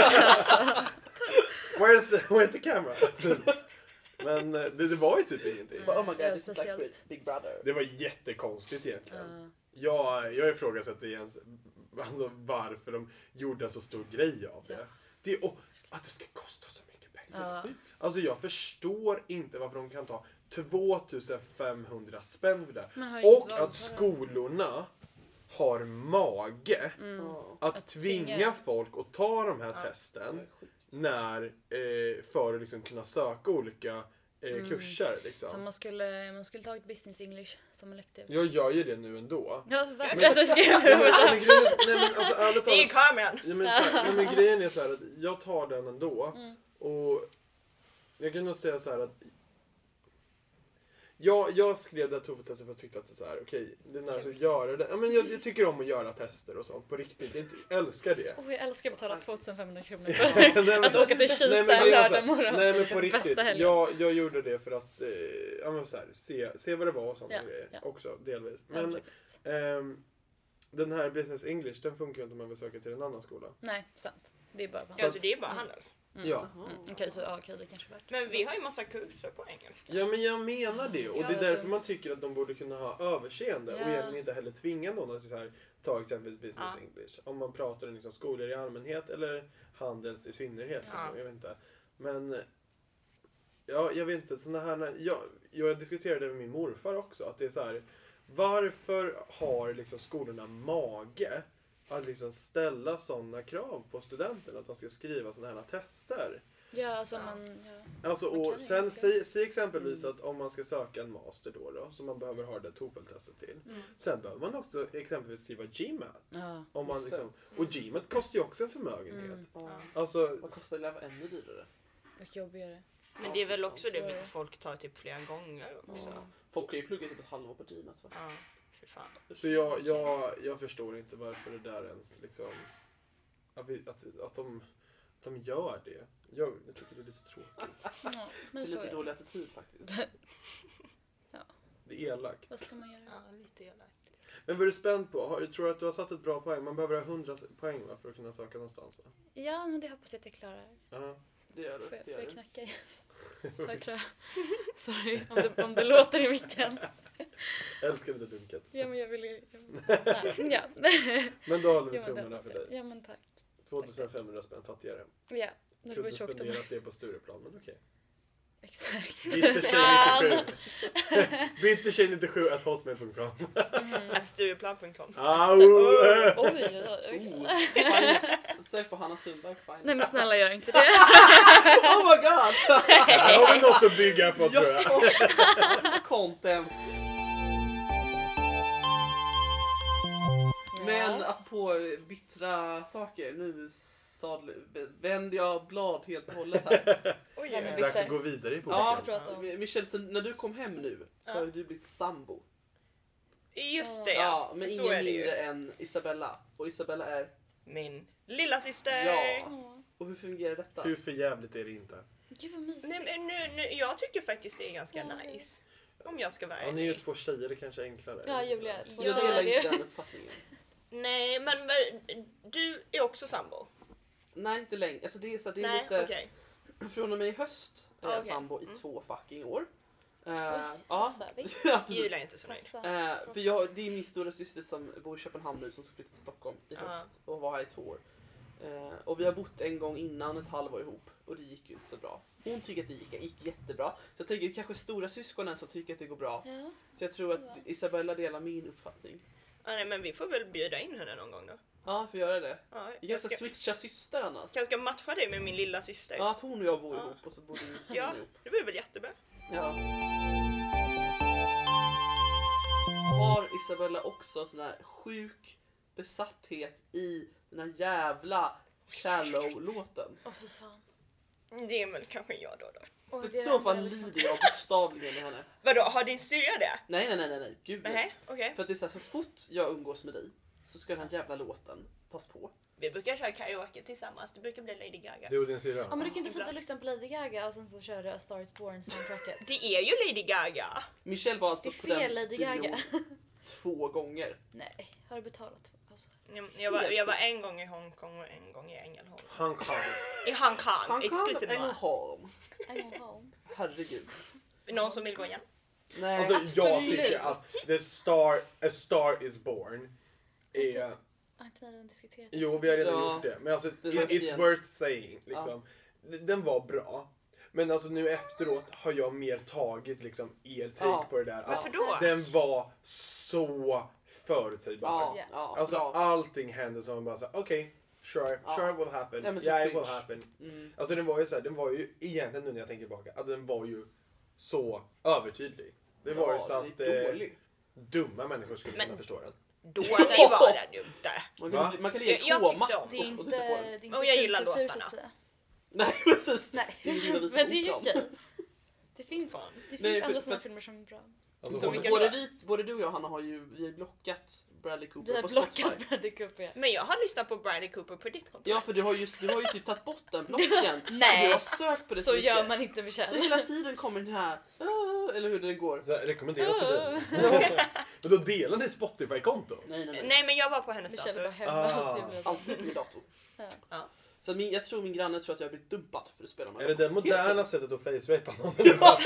where's the Where's the camera? Men eh, det, det var ju typ ingenting. But oh my god, Ja, this is like speciellt. with Big Brother. Det var jättekonstigt egentligen. Ja. Jag, jag ifrågasätter ens alltså, varför de gjorde en så stor grej av det. Det och att det ska kosta så mycket pengar. Ja. Alltså jag förstår inte varför de kan ta tvåtusen femhundra spänn för det. Man har ju inte Och val att på skolorna har mage Mm. Ja. att, Att tvinga, tvinga. folk att ta de här Ja. testen när, eh, för att liksom kunna söka olika eh, Mm. kurser. Så Liksom. man skulle, man skulle tagit business English som elektiv. Jag gör ju det nu ändå. Ja, verkligen att du skrev Nej, men, det. men, grejen, nej, men, alltså, ärligt Det är ju talat, kameran! ja, men, så här, nej, men grejen är så här att jag tar den ändå. Mm. Och jag kan nog säga så här att jag, jag skrev det här TOEFL-testet för att jag tyckte att det är så här, okej, det är nära att göra det. Ja, men jag, jag tycker om att göra tester och sånt på riktigt. Jag älskar det. Oh, jag älskar att betala tvåtusenfemhundra kronor Nej, för men- att åka till Kista Nej, en men grejen är så lördag här- morgon. Nej men på Bästa riktigt, helgen. jag, jag gjorde det för att eh, ja, men så här, se, se vad det var och sådana Ja, grejer ja. också delvis. Ja, Men trevligt. ehm, den här Business English, den funkar ju inte om man vill söka till en annan skola. Nej, sant. Det är bara på Ja, alltså det är bara Handels. Mm. Ja. Jaha. Mm, Okej, så ja, okej, det kanske är värt. Men vi har ju massa kurser på engelska. Ja men jag menar det och Ja, det är jag därför tror- man tycker att de borde kunna ha överseende och Ja. egentligen inte heller tvinga någon att så här, ta exempelvis Business Ja. English. Om man pratar om liksom skolor i allmänhet eller Handels i synnerhet. Ja. Liksom, jag vet inte. Men ja, jag vet inte. Såna här, jag, jag diskuterade med min morfar också att det är så här. Varför har liksom skolorna mage att liksom ställa sådana krav på studenterna att de ska skriva sådana här tester? Ja, alltså Ja. man... Ja. Alltså, Man och kan sen engelska. säg, säg exempelvis att om man ska söka en master då, då som man behöver ha det TOEFL-testet till. Mm. Sen behöver man också exempelvis skriva GMAT. Ja. Om man Just det. liksom, och GMAT kostar ju också en förmögenhet. Mm. Ja. Alltså, Vad kostar det att vara ännu dyrare? Och jobbigare. Men det är väl också Så- det folk tar typ flera gånger också. Ja. Folk kan ju plugga typ ett halvår på GMAT. Va? Ja, fy fan. så jag, jag, jag förstår inte varför det där ens liksom, att, vi, att, att, de, att de gör det. Jag, jag tycker det är lite tråkigt. Ja, Det men är så lite är det. dålig attityd faktiskt. Det är elakt. Vad ska man göra? Ja, lite elakt. Men vad är du spänd på? Har, tror du att du har satt ett bra poäng? Man behöver ha hundra poäng va, för att kunna söka någonstans va? Ja, men det hoppas jag att jag klarar. Ja. Det gör du. Får jag, Det får gör jag du. knacka igen? Tack tror jag. Sorry om det, om det låter i micken. Jag älskar det där dunket. Ja, men jag vill ju... Ja. Ja. Men då håller vi Ja, men det tummarna hoppas för jag. dig. Ja, men tack. tvåtusenfemhundra spänn fattigare. Ja, det var Kunde ju tjockt. spenderat det på Stureplan, men okej. Exakt. Bittertjej nittiosju. Bittertjej nittiosju at hotmail punkt com. At Stureplan punkt com. Au! Oj, oj, oj. Oh, finest. Sök på Hanna Sundberg. Finest. Nej men snälla gör inte det. Oh my god! Här har vi något att bygga på tror jag. Content. Men apropå bittra saker, nu sadl- vänder jag blad helt och hållet här. Oj, Ja, men oj, Dags oj. att gå vidare i boken. Ja. Ja, prata om. Michelle, sen när du kom hem nu så Ja. har ju du blivit sambo. Just det, Ja, ja. men Så ingen är det ju. mindre än Isabella. Och Isabella är... Min lilla syster. Ja. Åh, Och hur fungerar detta? Hur för jävligt är det inte? Gud vad mysigt. Nej, men nu, nu, jag tycker faktiskt det är ganska Ja. nice. Om jag ska vara Ja, ni är ju ärlig. två tjejer, det kanske är enklare. Ja, Julia, två Jag tjejer. delar ju. inte den uppfattningen. Nej, men men du är också sambo? Nej, inte längre. Alltså det är, så, det är Nej, lite... okej. Från och med i höst är jag Okej. sambo i Mm. två fucking år. Uh, Oj, ja. svärvig. Ja, precis. Julia är inte så nöjd. Passa. Eh, för jag, det är min stora syster som bor i Köpenhamn nu som ska flytta till Stockholm i Ja. höst och var här i två år. Eh, och vi har bott en gång innan ett halvår ihop och det gick ju inte så bra. Hon tycker att det gick, gick jättebra. Så jag tänker kanske stora syskonen som tycker att det går bra. Ja. Så jag tror att Isabella delar min uppfattning. Ja, nej, men vi får väl bjuda in henne någon gång då. Ja, får göra det. Ja, Vi jag kan ska, switcha syster annars. jag ska matcha dig med min lilla syster. Ja, att hon och jag bor Ja. ihop och så bor din son Ja, ihop. det blir väl jättebra. Ja. Har Isabella också sån här sjuk besatthet i den här jävla Shallow-låten? Åh fy fan. Det är väl kanske jag då. då. Åh, För det är i så fall det enda jag lider jag bokstavligen med henne. Vadå, har din syrra det? Nej, nej, nej, nej, nej. Gud nej. Nej, okej. För att det är så här, så fort jag umgås med dig så ska den här jävla låten tas på. Vi brukar köra karaoke tillsammans. Det brukar bli Lady Gaga. Du och din syrra? Ja men du kan inte sitta Ibland. och lyssna på Lady Gaga och sen så kör du A Star Is Born soundtracket. Det är ju Lady Gaga. Michelle var alltså Det är på den fel Lady Gaga. bion två gånger. Nej, har du betalat? Alltså, Jag var, jag var en gång i Hongkong och en gång i Ängelholm. Hong Kong. I Hong Kong, Han kan excuse me. Ängelholm. en gång home. Herregud. Någon som vill gå igen? Nej. Alltså jag Absolut. tycker att The Star, A Star Is Born är... Har inte ni redan diskuterat det? Jo, vi har redan Ja. gjort det. Men alltså, Det it, behövs it's igen. worth saying. Liksom. Den var bra. Men alltså nu efteråt har jag mer tagit liksom er take Ja. på det där. Varför Att då? den var så förutsägbar. Ja, Ja. ja, Alltså bra. allting hände som man bara såhär, okej, sure, Ja. sure will happen. Ja, men så yeah, it cringe. will happen. Mm. Alltså den var ju så här, den var ju egentligen nu när jag tänker tillbaka, att den var ju så övertydlig. Det var ju så Ja, att det är eh, dålig. dumma människor skulle Men- kunna förstå den. Dålig var den ju inte. Man Va? kan, man kan ligga i Jag- jag koma tyckte om- Det är och, inte, och titta på den. det är inte Och jag gillar finkultur, så låtarna. att säga. Nej, precis. Nej, Det är ingen visa men det är ju operan. okej. Det finns, Fan. det Nej, finns för- andra för sådana att- filmer som är bra. Alltså, Så hon, vilka- Både, vi, både du och jag, Hanna, har ju vi har blockat Bradley Cooper Vi har på blockat Spotify. Bradley Cooper. Men jag har lyssnat på Bradley Cooper på ditt konto. Ja, för du har, just, du har ju typ tagit bort den blocken. Nej. Du har sökt på det så, Så mycket. gör man inte med Så kärlek. hela tiden kommer den här, "Ah", eller hur det går. så här, rekommenderat för Ah. dig. Men då delar ni Spotify-konto? Nej, nej, nej. Nej, men jag var på hennes Michelle var dator. hemma Ah. hos Julia. Alltid på min dator. Ja. Ja. Så min, jag tror min granne tror att jag har blivit dumpad för att spela med Är det det Helt moderna rätt. sättet att face-rapa någon? Eller så?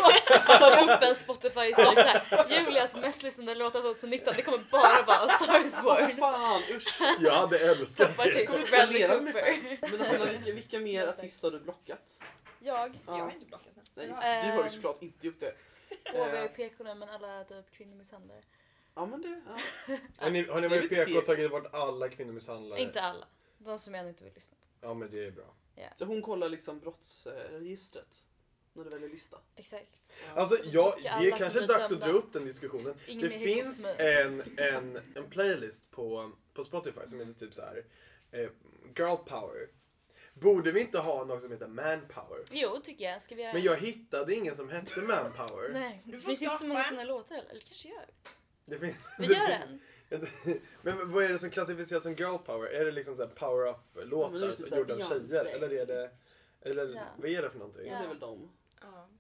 Ta upp en Spotify-historia såhär. Julias mest lyssnade låtar tjugonitton. Det kommer bara vara A Star Is Åh, Born. fan, usch. Jag hade älskat Toppartist det. Bradley Leva med Cooper. Men Hanna, vilka, vilka mer artister har du blockat? Jag. Jag har Ja. inte blockat den. Nej, Ehm. du har ju såklart inte gjort det. Åh, vi är Eh, P K nu men alla är typ kvinnomisshandlare. Ja, men det... Ja. Har ni, har ni Det är varit lite P K och P K. tagit bort alla kvinnomisshandlare? Inte alla. De som jag ännu inte vill lyssna på. Ja men det är bra. Så hon kollar liksom brottsregistret när du väljer lista. Exakt. Alltså ja, Och det alla är som kanske blir dags att dömda. dra upp den diskussionen. Ingen Det mer hiphop finns för mig. en, en, en playlist på, på Spotify som heter typ så här eh, Girl Power. Borde vi inte ha något som heter Manpower? Jo, tycker jag. Ska vi göra Men jag hittade ingen som hette Manpower. Nej, det Du får finns inte så skapa många en. såna låtar heller. Eller kanske gör. Det finns, Vi det gör finns- en. Men vad är det som klassificeras som girl power? Är det liksom så här power Ja, men det up-låtar är typ som så här gjorda av Beyoncé. tjejer? Eller är det... Eller Ja. vad är det för någonting? Ja. Det är väl dem. Ja.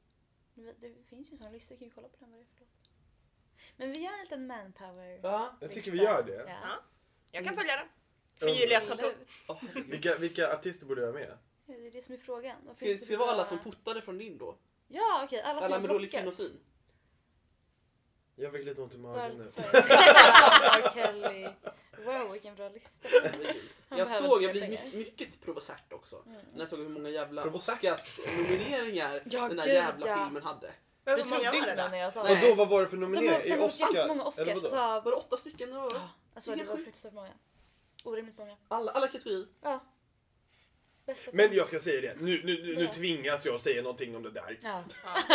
Det det finns ju en sån lista. Vi kan ju kolla på den. Vad det är för låt. Men vi gör en liten manpower. Ja. Jag tycker vi gör det. Ja. Ja. Jag kan följa den. För Mm. Julias konto. Absolut. Oh, herregud. Vilka, vilka artister borde vara med? Ja, det är det som är frågan. Vad Ska, finns det ska det för vara alla bra- som portade från din då? Ja, okej. Alla som Alla har med dålig blockat. kvinnosyn? Jag fick lite ont i Bara magen nu. lite såhär. R. Kelly, Wow, vilken bra lista. Han Jag behöver såg, jag inte blev pengar. mycket, mycket provosärt också. Mm. När jag såg hur många jävla Provosärt? Oscars-nomineringar Ja, den där gud, jävla ja. filmen hade. Men Det hur många trodde var inte det man när då? jag sa Nej. det. Och då vad var det för De har, nominering? de I har Oscars? jättemånga Oscars. Eller vadå? Så, Var det åtta stycken? Eller vad? ja, alltså det Helt var sjukt. fruktansvärt många. Orimligt många. Alla, alla kategorier. Ja. Bästa Men film. jag ska säga det, nu, nu, nu, nu Ja. tvingas jag säga någonting om det där. Ja.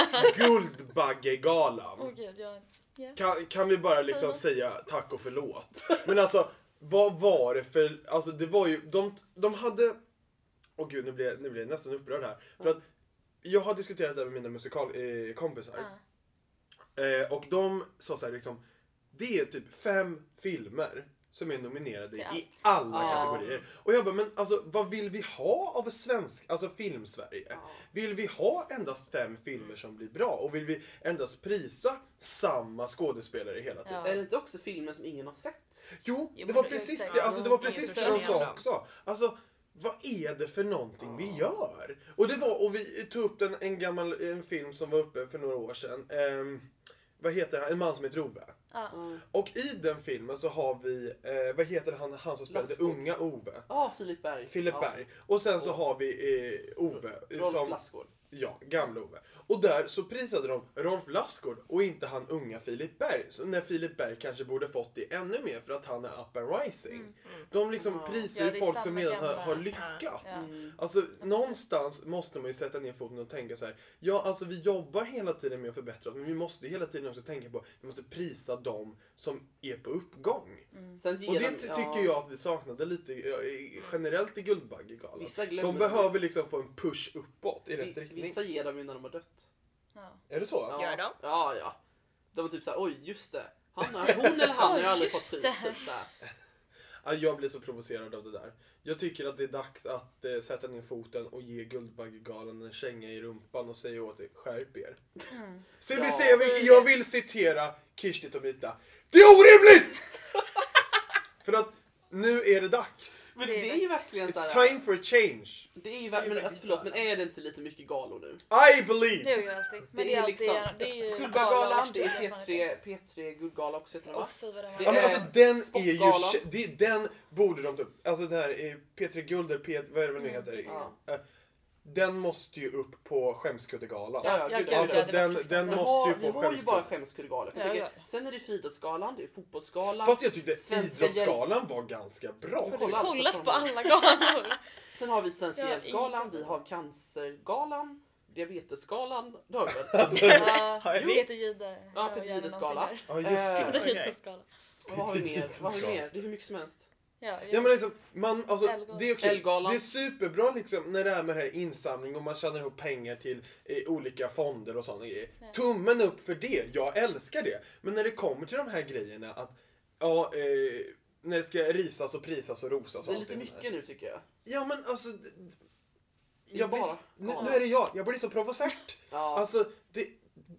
Guldbaggegalan. Åh gud, jag... Ja. Kan, kan vi bara liksom Säg säga tack och förlåt? Men alltså, vad var det för... Alltså det var ju... De, de hade... Åh gud, nu blir, jag, nu blir jag nästan upprörd här. För att jag har diskuterat det med mina musikalkompisar. Eh, kompisar. Ja. eh, och de sa så här liksom... Det är typ fem filmer som är nominerade Till i allt. alla Ja. kategorier. Och jag bara, men alltså vad vill vi ha av svensk, alltså film-Sverige? Ja. Vill vi ha endast fem filmer som blir bra? Och vill vi endast prisa samma skådespelare hela tiden? Ja. Är det inte också filmer som ingen har sett? Jo, Jo, det men var det är precis exakt. det, alltså det var Ja, precis det det är de så sa jävla. också. Alltså, vad är det för någonting vi gör? Och det var, och vi tog upp en, en gammal en film som var uppe för några år sedan. Ehm, vad heter han? En man som heter Ove. Ja. Ja, Och i den filmen så har vi, eh, vad heter han, han som spelade Lassgård. unga Ove? ah, Filip Berg. Filip Ja. Berg. Och sen så har vi eh, Ove. Rolf som, Lassgård. Ja, gamla Ove. Och där så prisade de Rolf Lassgård och inte han unga Filip Berg. Så när Filip Berg kanske borde fått det ännu mer för att han är up and rising. De liksom Ja. prisar Ja, ju det är folk som samma redan har, gamla. har lyckats. Ja. Mm. Alltså någonstans måste man ju sätta ner foten och tänka så här. Ja, alltså vi jobbar hela tiden med att förbättra oss, men vi måste hela tiden också tänka på vi måste prisa dem som är på uppgång. Sen ger Och det de- ty- ja, tycker jag att vi saknade lite ja, i- generellt i Guldbaggegalan. Vissa glömmer De behöver liksom få en push uppåt i vi- rätt riktning. Vissa ger dem ju när de har dött. Ja. Är det så? Ja. Gör de? Ja, ja. De var typ såhär, oj just det. Han, har- hon eller han har Oj, ju aldrig just fått det. pris. Typ, såhär. Ja, jag blir så provocerad av det där. Jag tycker att det är dags att eh, sätta ner foten och ge Guldbaggegalan en känga i rumpan och säga åt er, skärp er. Mm. Så vi Ja. ser, jag, vill, jag vill citera Kirsti Tomita. Det är orimligt! För att nu är det dags. Men Det det är är ju dags. verkligen It's såhär. time for a change. Det är ju ver- men, alltså, förlåt, men är det inte lite mycket galor nu? I believe! Det är ju alltid. Men det är alltid... Det är ju Guldbaggegalan, det är gala- P tre, P tre Guldgala också heter det Åh va? fy vad den Det Ja, var. men är alltså den är ju, Sportgalan. det, den borde de typ, alltså den här eh, P tre Guld eller P, vad är det nu Mm, heter? P tre. Ja. Eh, Den måste ju upp på Skämskuddegalan. Ja, Ja, ja, gud, gud, alltså, ja, det var den- fruktansvärt. den Vi måste har, ju vi få har ju skämskudde. bara skämskuddegalor. För jag Ja, tänker, ja. sen är det Fridrottsgalan, det är Fotbollsgalan. Fast jag tyckte Svenska Idrottsgalan var ganska bra. Men Har du kolla. kollat på alla galor? Sen har vi Svenska Jag har hjälpgalan, ingen- vi har Cancergalan, Diabetesgalan. Det har vi väl? Ja, Har vi? Peter Jihde. Ja, Peter gör Jihdes någonting gala. där. Ja, just Eh, det. Peter Okej. Jihdes gala. Vad har vi mer? Vad har vi mer? Det är hur mycket som helst. Ja, Ja men liksom, man, alltså, Elgalan. det är okej. Elgalan. Det är superbra liksom när det är med det här insamling och man tjänar ihop pengar till eh, olika fonder och sådana grejer. Ja. Tummen upp för det, jag älskar det. Men när det kommer till de här grejerna att, ja, eh, när det ska risas och prisas och rosas och Det är lite allting. mycket nu tycker jag. Ja men alltså, d- d- Det är jag blir, bara- så- nu, ja. nu är det jag, jag blir så provocert. Ja. Alltså, det,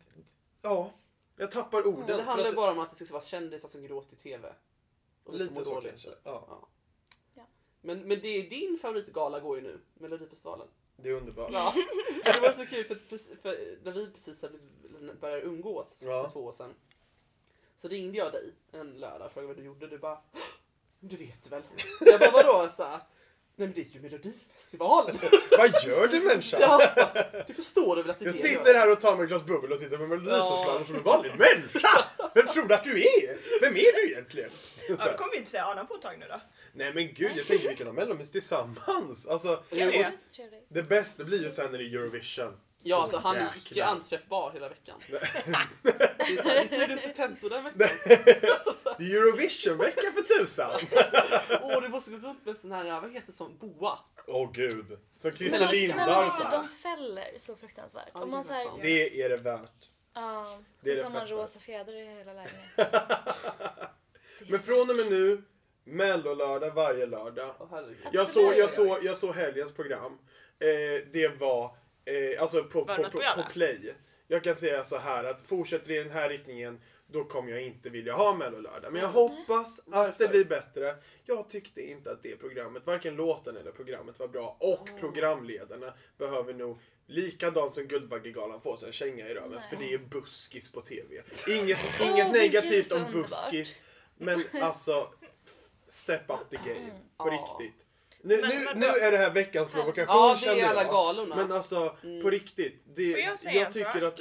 ja, jag tappar orden. Men det för handlar att- bara om att det ska vara kändisar som gråter i tv. Och vi ska må Lite så dåligt. kanske, ja. Ja. Ja. Men, men det är din favoritgala går ju nu, Melodifestivalen. Det är underbart. Ja. Det var så kul för, att precis- för när vi precis hade börjat umgås Ja. för två år sedan. Så ringde jag dig en lördag och frågade vad du gjorde. Du bara, du vet väl. Jag bara, vadå? Så här, nej men det är ju Melodifestivalen. Vad gör du människa? Ja, du förstår du väl att det är Jag det sitter här och tar mig ett glas bubbel och tittar på Melodifestivalen Ja. som en vanlig människa! Vem tror du att du är? Vem är du egentligen? Så Ja, här. då kommer vi inte säga Anna på ett tag nu då. Nej men gud, jag tänker vi kan ha Mellomis tillsammans. Alltså, Jag vet. Just trevligt. det bästa blir ju sen när det är Eurovision. Ja, alltså han är Jäklar. icke anträffbar hela veckan. Det är så här, vi tog inte tentor den veckan. Alltså, så här, Det är Eurovision-vecka för tusan! åh, du måste gå runt med sån här, vad heter det, som boa. Åh gud. Som Men Christer de, nej, Lindar men så vet du, här. de fäller så fruktansvärt. Ja, Om man det är säger, sant. Det är det värt. ja, Det är så det som man fett rosa fjädrar i hela lägenheten. Men från och med nu, Mellolördag varje lördag. Åh, herregud. Jag såg, jag såg, jag såg helgens program. Eh, det var, eh, alltså på, Var det på, något på, på på göra? play. Jag kan säga så här att fortsätter i den här riktningen, då kommer jag inte vilja ha Mellolördag. Men jag hoppas att det Varför? blir bättre. Jag tyckte inte att det programmet, varken låten eller programmet var bra. Och Oh. programledarna behöver nog, likadant som Guldbaggegalan, få sig en känga i röven. Nej. För det är buskis på tv. Inget, Åh, inget men negativt gud, så om underbart. buskis. Men alltså, f- step up the game. På Ja. riktigt. Nu, Men nu, vadå? nu är det här veckans provokation, Ja, det känner är alla jag. galorna. Men alltså, på riktigt. Det, Får jag säga jag en tycker sak? att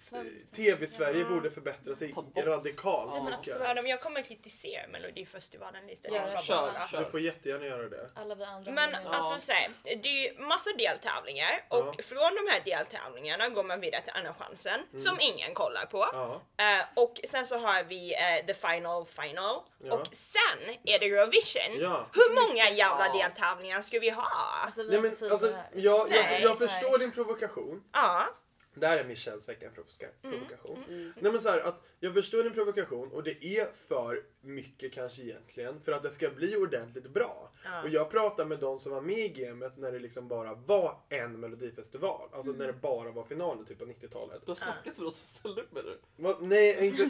tv-Sverige borde förbättra sig Ta bort. radikalt. Ja, men tycker jag. absolut. Adam, jag kommer kritisera Melodifestivalen lite. Ja, För kör, bara. kör. Du får jättegärna göra det. Alla vi andra Men håller med. Ja. alltså så här, det är ju massa deltävlingar och Ja. från de här deltävlingarna går man vidare till Andra chansen som ingen kollar på. Ja. Eh, och sen så har vi eh, the final final Ja. och sen är det Eurovision. Ja. Hur många jävla Ja. deltävlingar ska vi ha? Alltså, vi Nej, har men, inte tid alltså, med det här. jag, jag, Nej. jag förstår din provokation. Ja. Det här är Michelles vecka provoka- Mm, provokation. Nej men så här, att jag förstår din provokation och det är för mycket kanske egentligen för att det ska bli ordentligt bra. Ja. Och jag pratar med de som var med i gamet när det liksom bara var en melodifestival. Alltså när det bara var finalen typ på nittiotalet. Du har snackat för oss och ställde upp med det. Va? Nej, inte,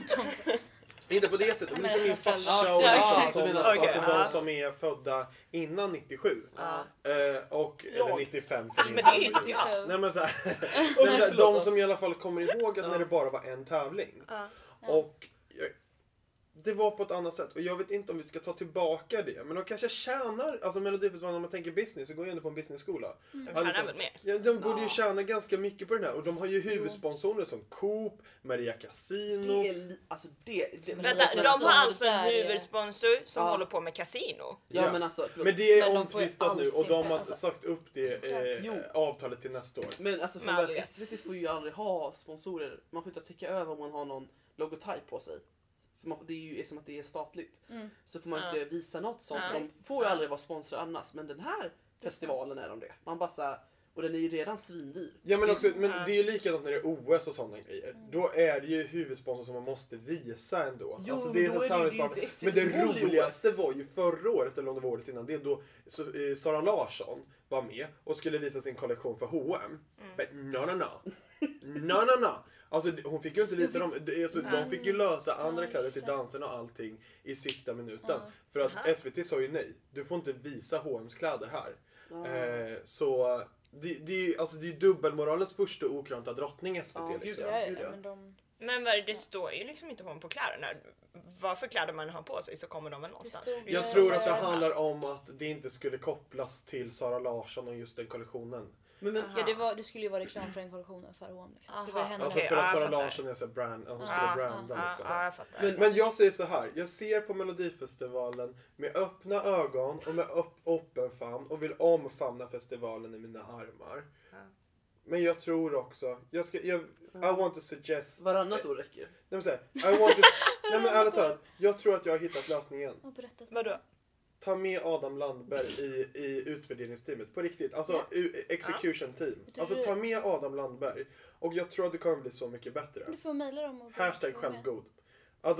inte på det sättet. Men Men liksom min alltså, farsa och ja, liksom exakt. som, Du menar alltså så. Okej, de ja. som är födda innan nittiosju. Ja. Eh, och, eller Jag. nittiofem Ja, för men din det är del. inte jag. Nej men så här, nej, men så här, förlåt. de som i alla fall kommer ihåg att Ja. när det bara var en tävling. Ja. Och jag, det var på ett annat sätt. Och jag vet inte om vi ska ta tillbaka det. Men de kanske tjänar, alltså Melodifestivalen, om man tänker business, så går jag ändå på en businessskola. De Ja, tjänar liksom, väl mer? ja, de borde ju Ja. tjäna ganska mycket på den här. Och de har ju huvudsponsorer som Coop, Maria Casino. Det är li- alltså det, det Men Vänta, det är de har så alltså en där är- huvudsponsor som Ja. håller på med kasino. Ja, men alltså, förlåt. Men det är Men de får ju omtvistat nu allt och sin de pengar, har alltså. sagt upp det Jo. eh, avtalet till nästa år. Men alltså för Med att all rätt. S V T får ju aldrig ha sponsorer. Man får inte täcka över om man har någon logotyp på sig. För man, det är ju är som att det är statligt. Mm. Så får man Ja. inte visa något sånt. Ja. Så de får ju aldrig vara sponsor annars. Men den här festivalen är de det. Man bara så här, och den är ju redan svindyr. Ja men också, men Ja. det är ju likadant när det är O S och sådana grejer. Då är det ju huvudsponsor som man måste visa ändå. Jo, alltså, men är då så är det- samarbetspartner. det är ju inte Men det S V T håll i roligaste O S. var ju förra året, eller om det var året innan det, då så, eh, Sara Larsson var med och skulle visa sin kollektion för H och M. Men no, no, no. No, no, no. Alltså hon fick ju inte visa dem, det är så, de fick ju lösa andra kläder till danserna och allting i sista minuten. För att Aha. S V T sa ju nej, du får inte visa H och M's kläder här. Eh, så det, det, är- alltså, det är dubbelmoralens första okrönta drottning S V T Ja, gud, liksom. Ja, ja, Gud, ja. men de... Men vad är det, det står ju liksom inte på kläderna. Vad för kläder man har på sig så kommer de väl någonstans. stod- Jag Ja, tror ja, att det ja. handlar om att det inte skulle kopplas till Sara Larsson och just den kollektionen. Men, men, Ja, det, var, det skulle ju vara reklam för den kollektionen för H och M. Liksom. Det var ju Aha. henne. Alltså Okej, för ja, att jag Sara fattar. Larsson är så här brand, hon Ja, skulle ja, branda Ja, liksom. ja, jag fattar. Men- Men jag säger så här, jag ser på Melodifestivalen med öppna ögon och med upp, öppen famn och vill omfamna festivalen i mina armar. Ja. Men jag tror också, jag ska, jag, I want to suggest... varannat år räcker. Nej men, så här, I want to, nej men ärligt talat, jag tror att jag har hittat lösningen. Och berätta. Vadå? Ta med Adam Landberg i, i utvärderingsteamet, på riktigt. Alltså Ja. u- execution team. du- Alltså ta med Adam Landberg. Och jag tror att det kommer bli så mycket bättre. Du får mejla dem och... Hashtag fråga. självgod. Alltså,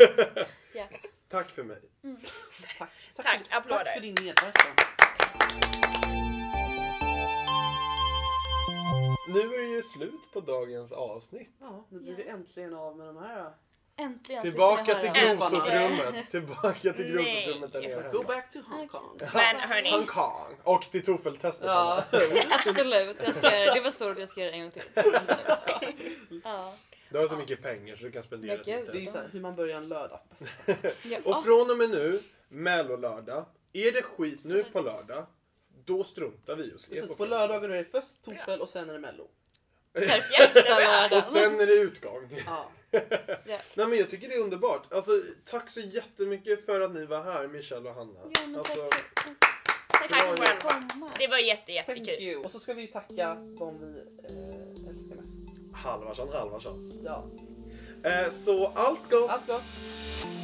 Ja. tack för mig. Tack, tack, Tack, applåder. tack för din medverkan. Nu är det ju slut på dagens avsnitt. Ja, nu blir vi äntligen av med de här. Äntligen Tillbaka slipper till ni höra oss. grosoprummet. Tillbaka till Nej. grosoprummet där nere Go hemma. back to Hong Kong. Men hörni, Hong Kong. Och till toffeltestet. Ja. Absolut, jag ska göra det. Det var så att jag ska göra det en gång till. Ja. Du har så mycket pengar så du kan spendera Ja, gud. lite. Det är så här, hur man börjar en lördag. Ja. Och från och med nu, mellolördag. Är det skit nu på lördag, då struntar vi och ser Precis, på på filmen. lördagar är det först toffel och sen är det mello. Perfekta lördag. Och sen är det utgång. Ja. Ja. Nej men jag tycker det är underbart. Alltså tack så jättemycket för att ni var här, Michelle och Hanna. Ja, men tack Alltså, för, tack Tack för att själva. ni komma. det var jätte, Thank jättekul. you. Och så ska vi ju tacka de vi eh, älskar mest. Halvarsson, Halvarsson. Ja. Eh, så allt gott. Allt gott.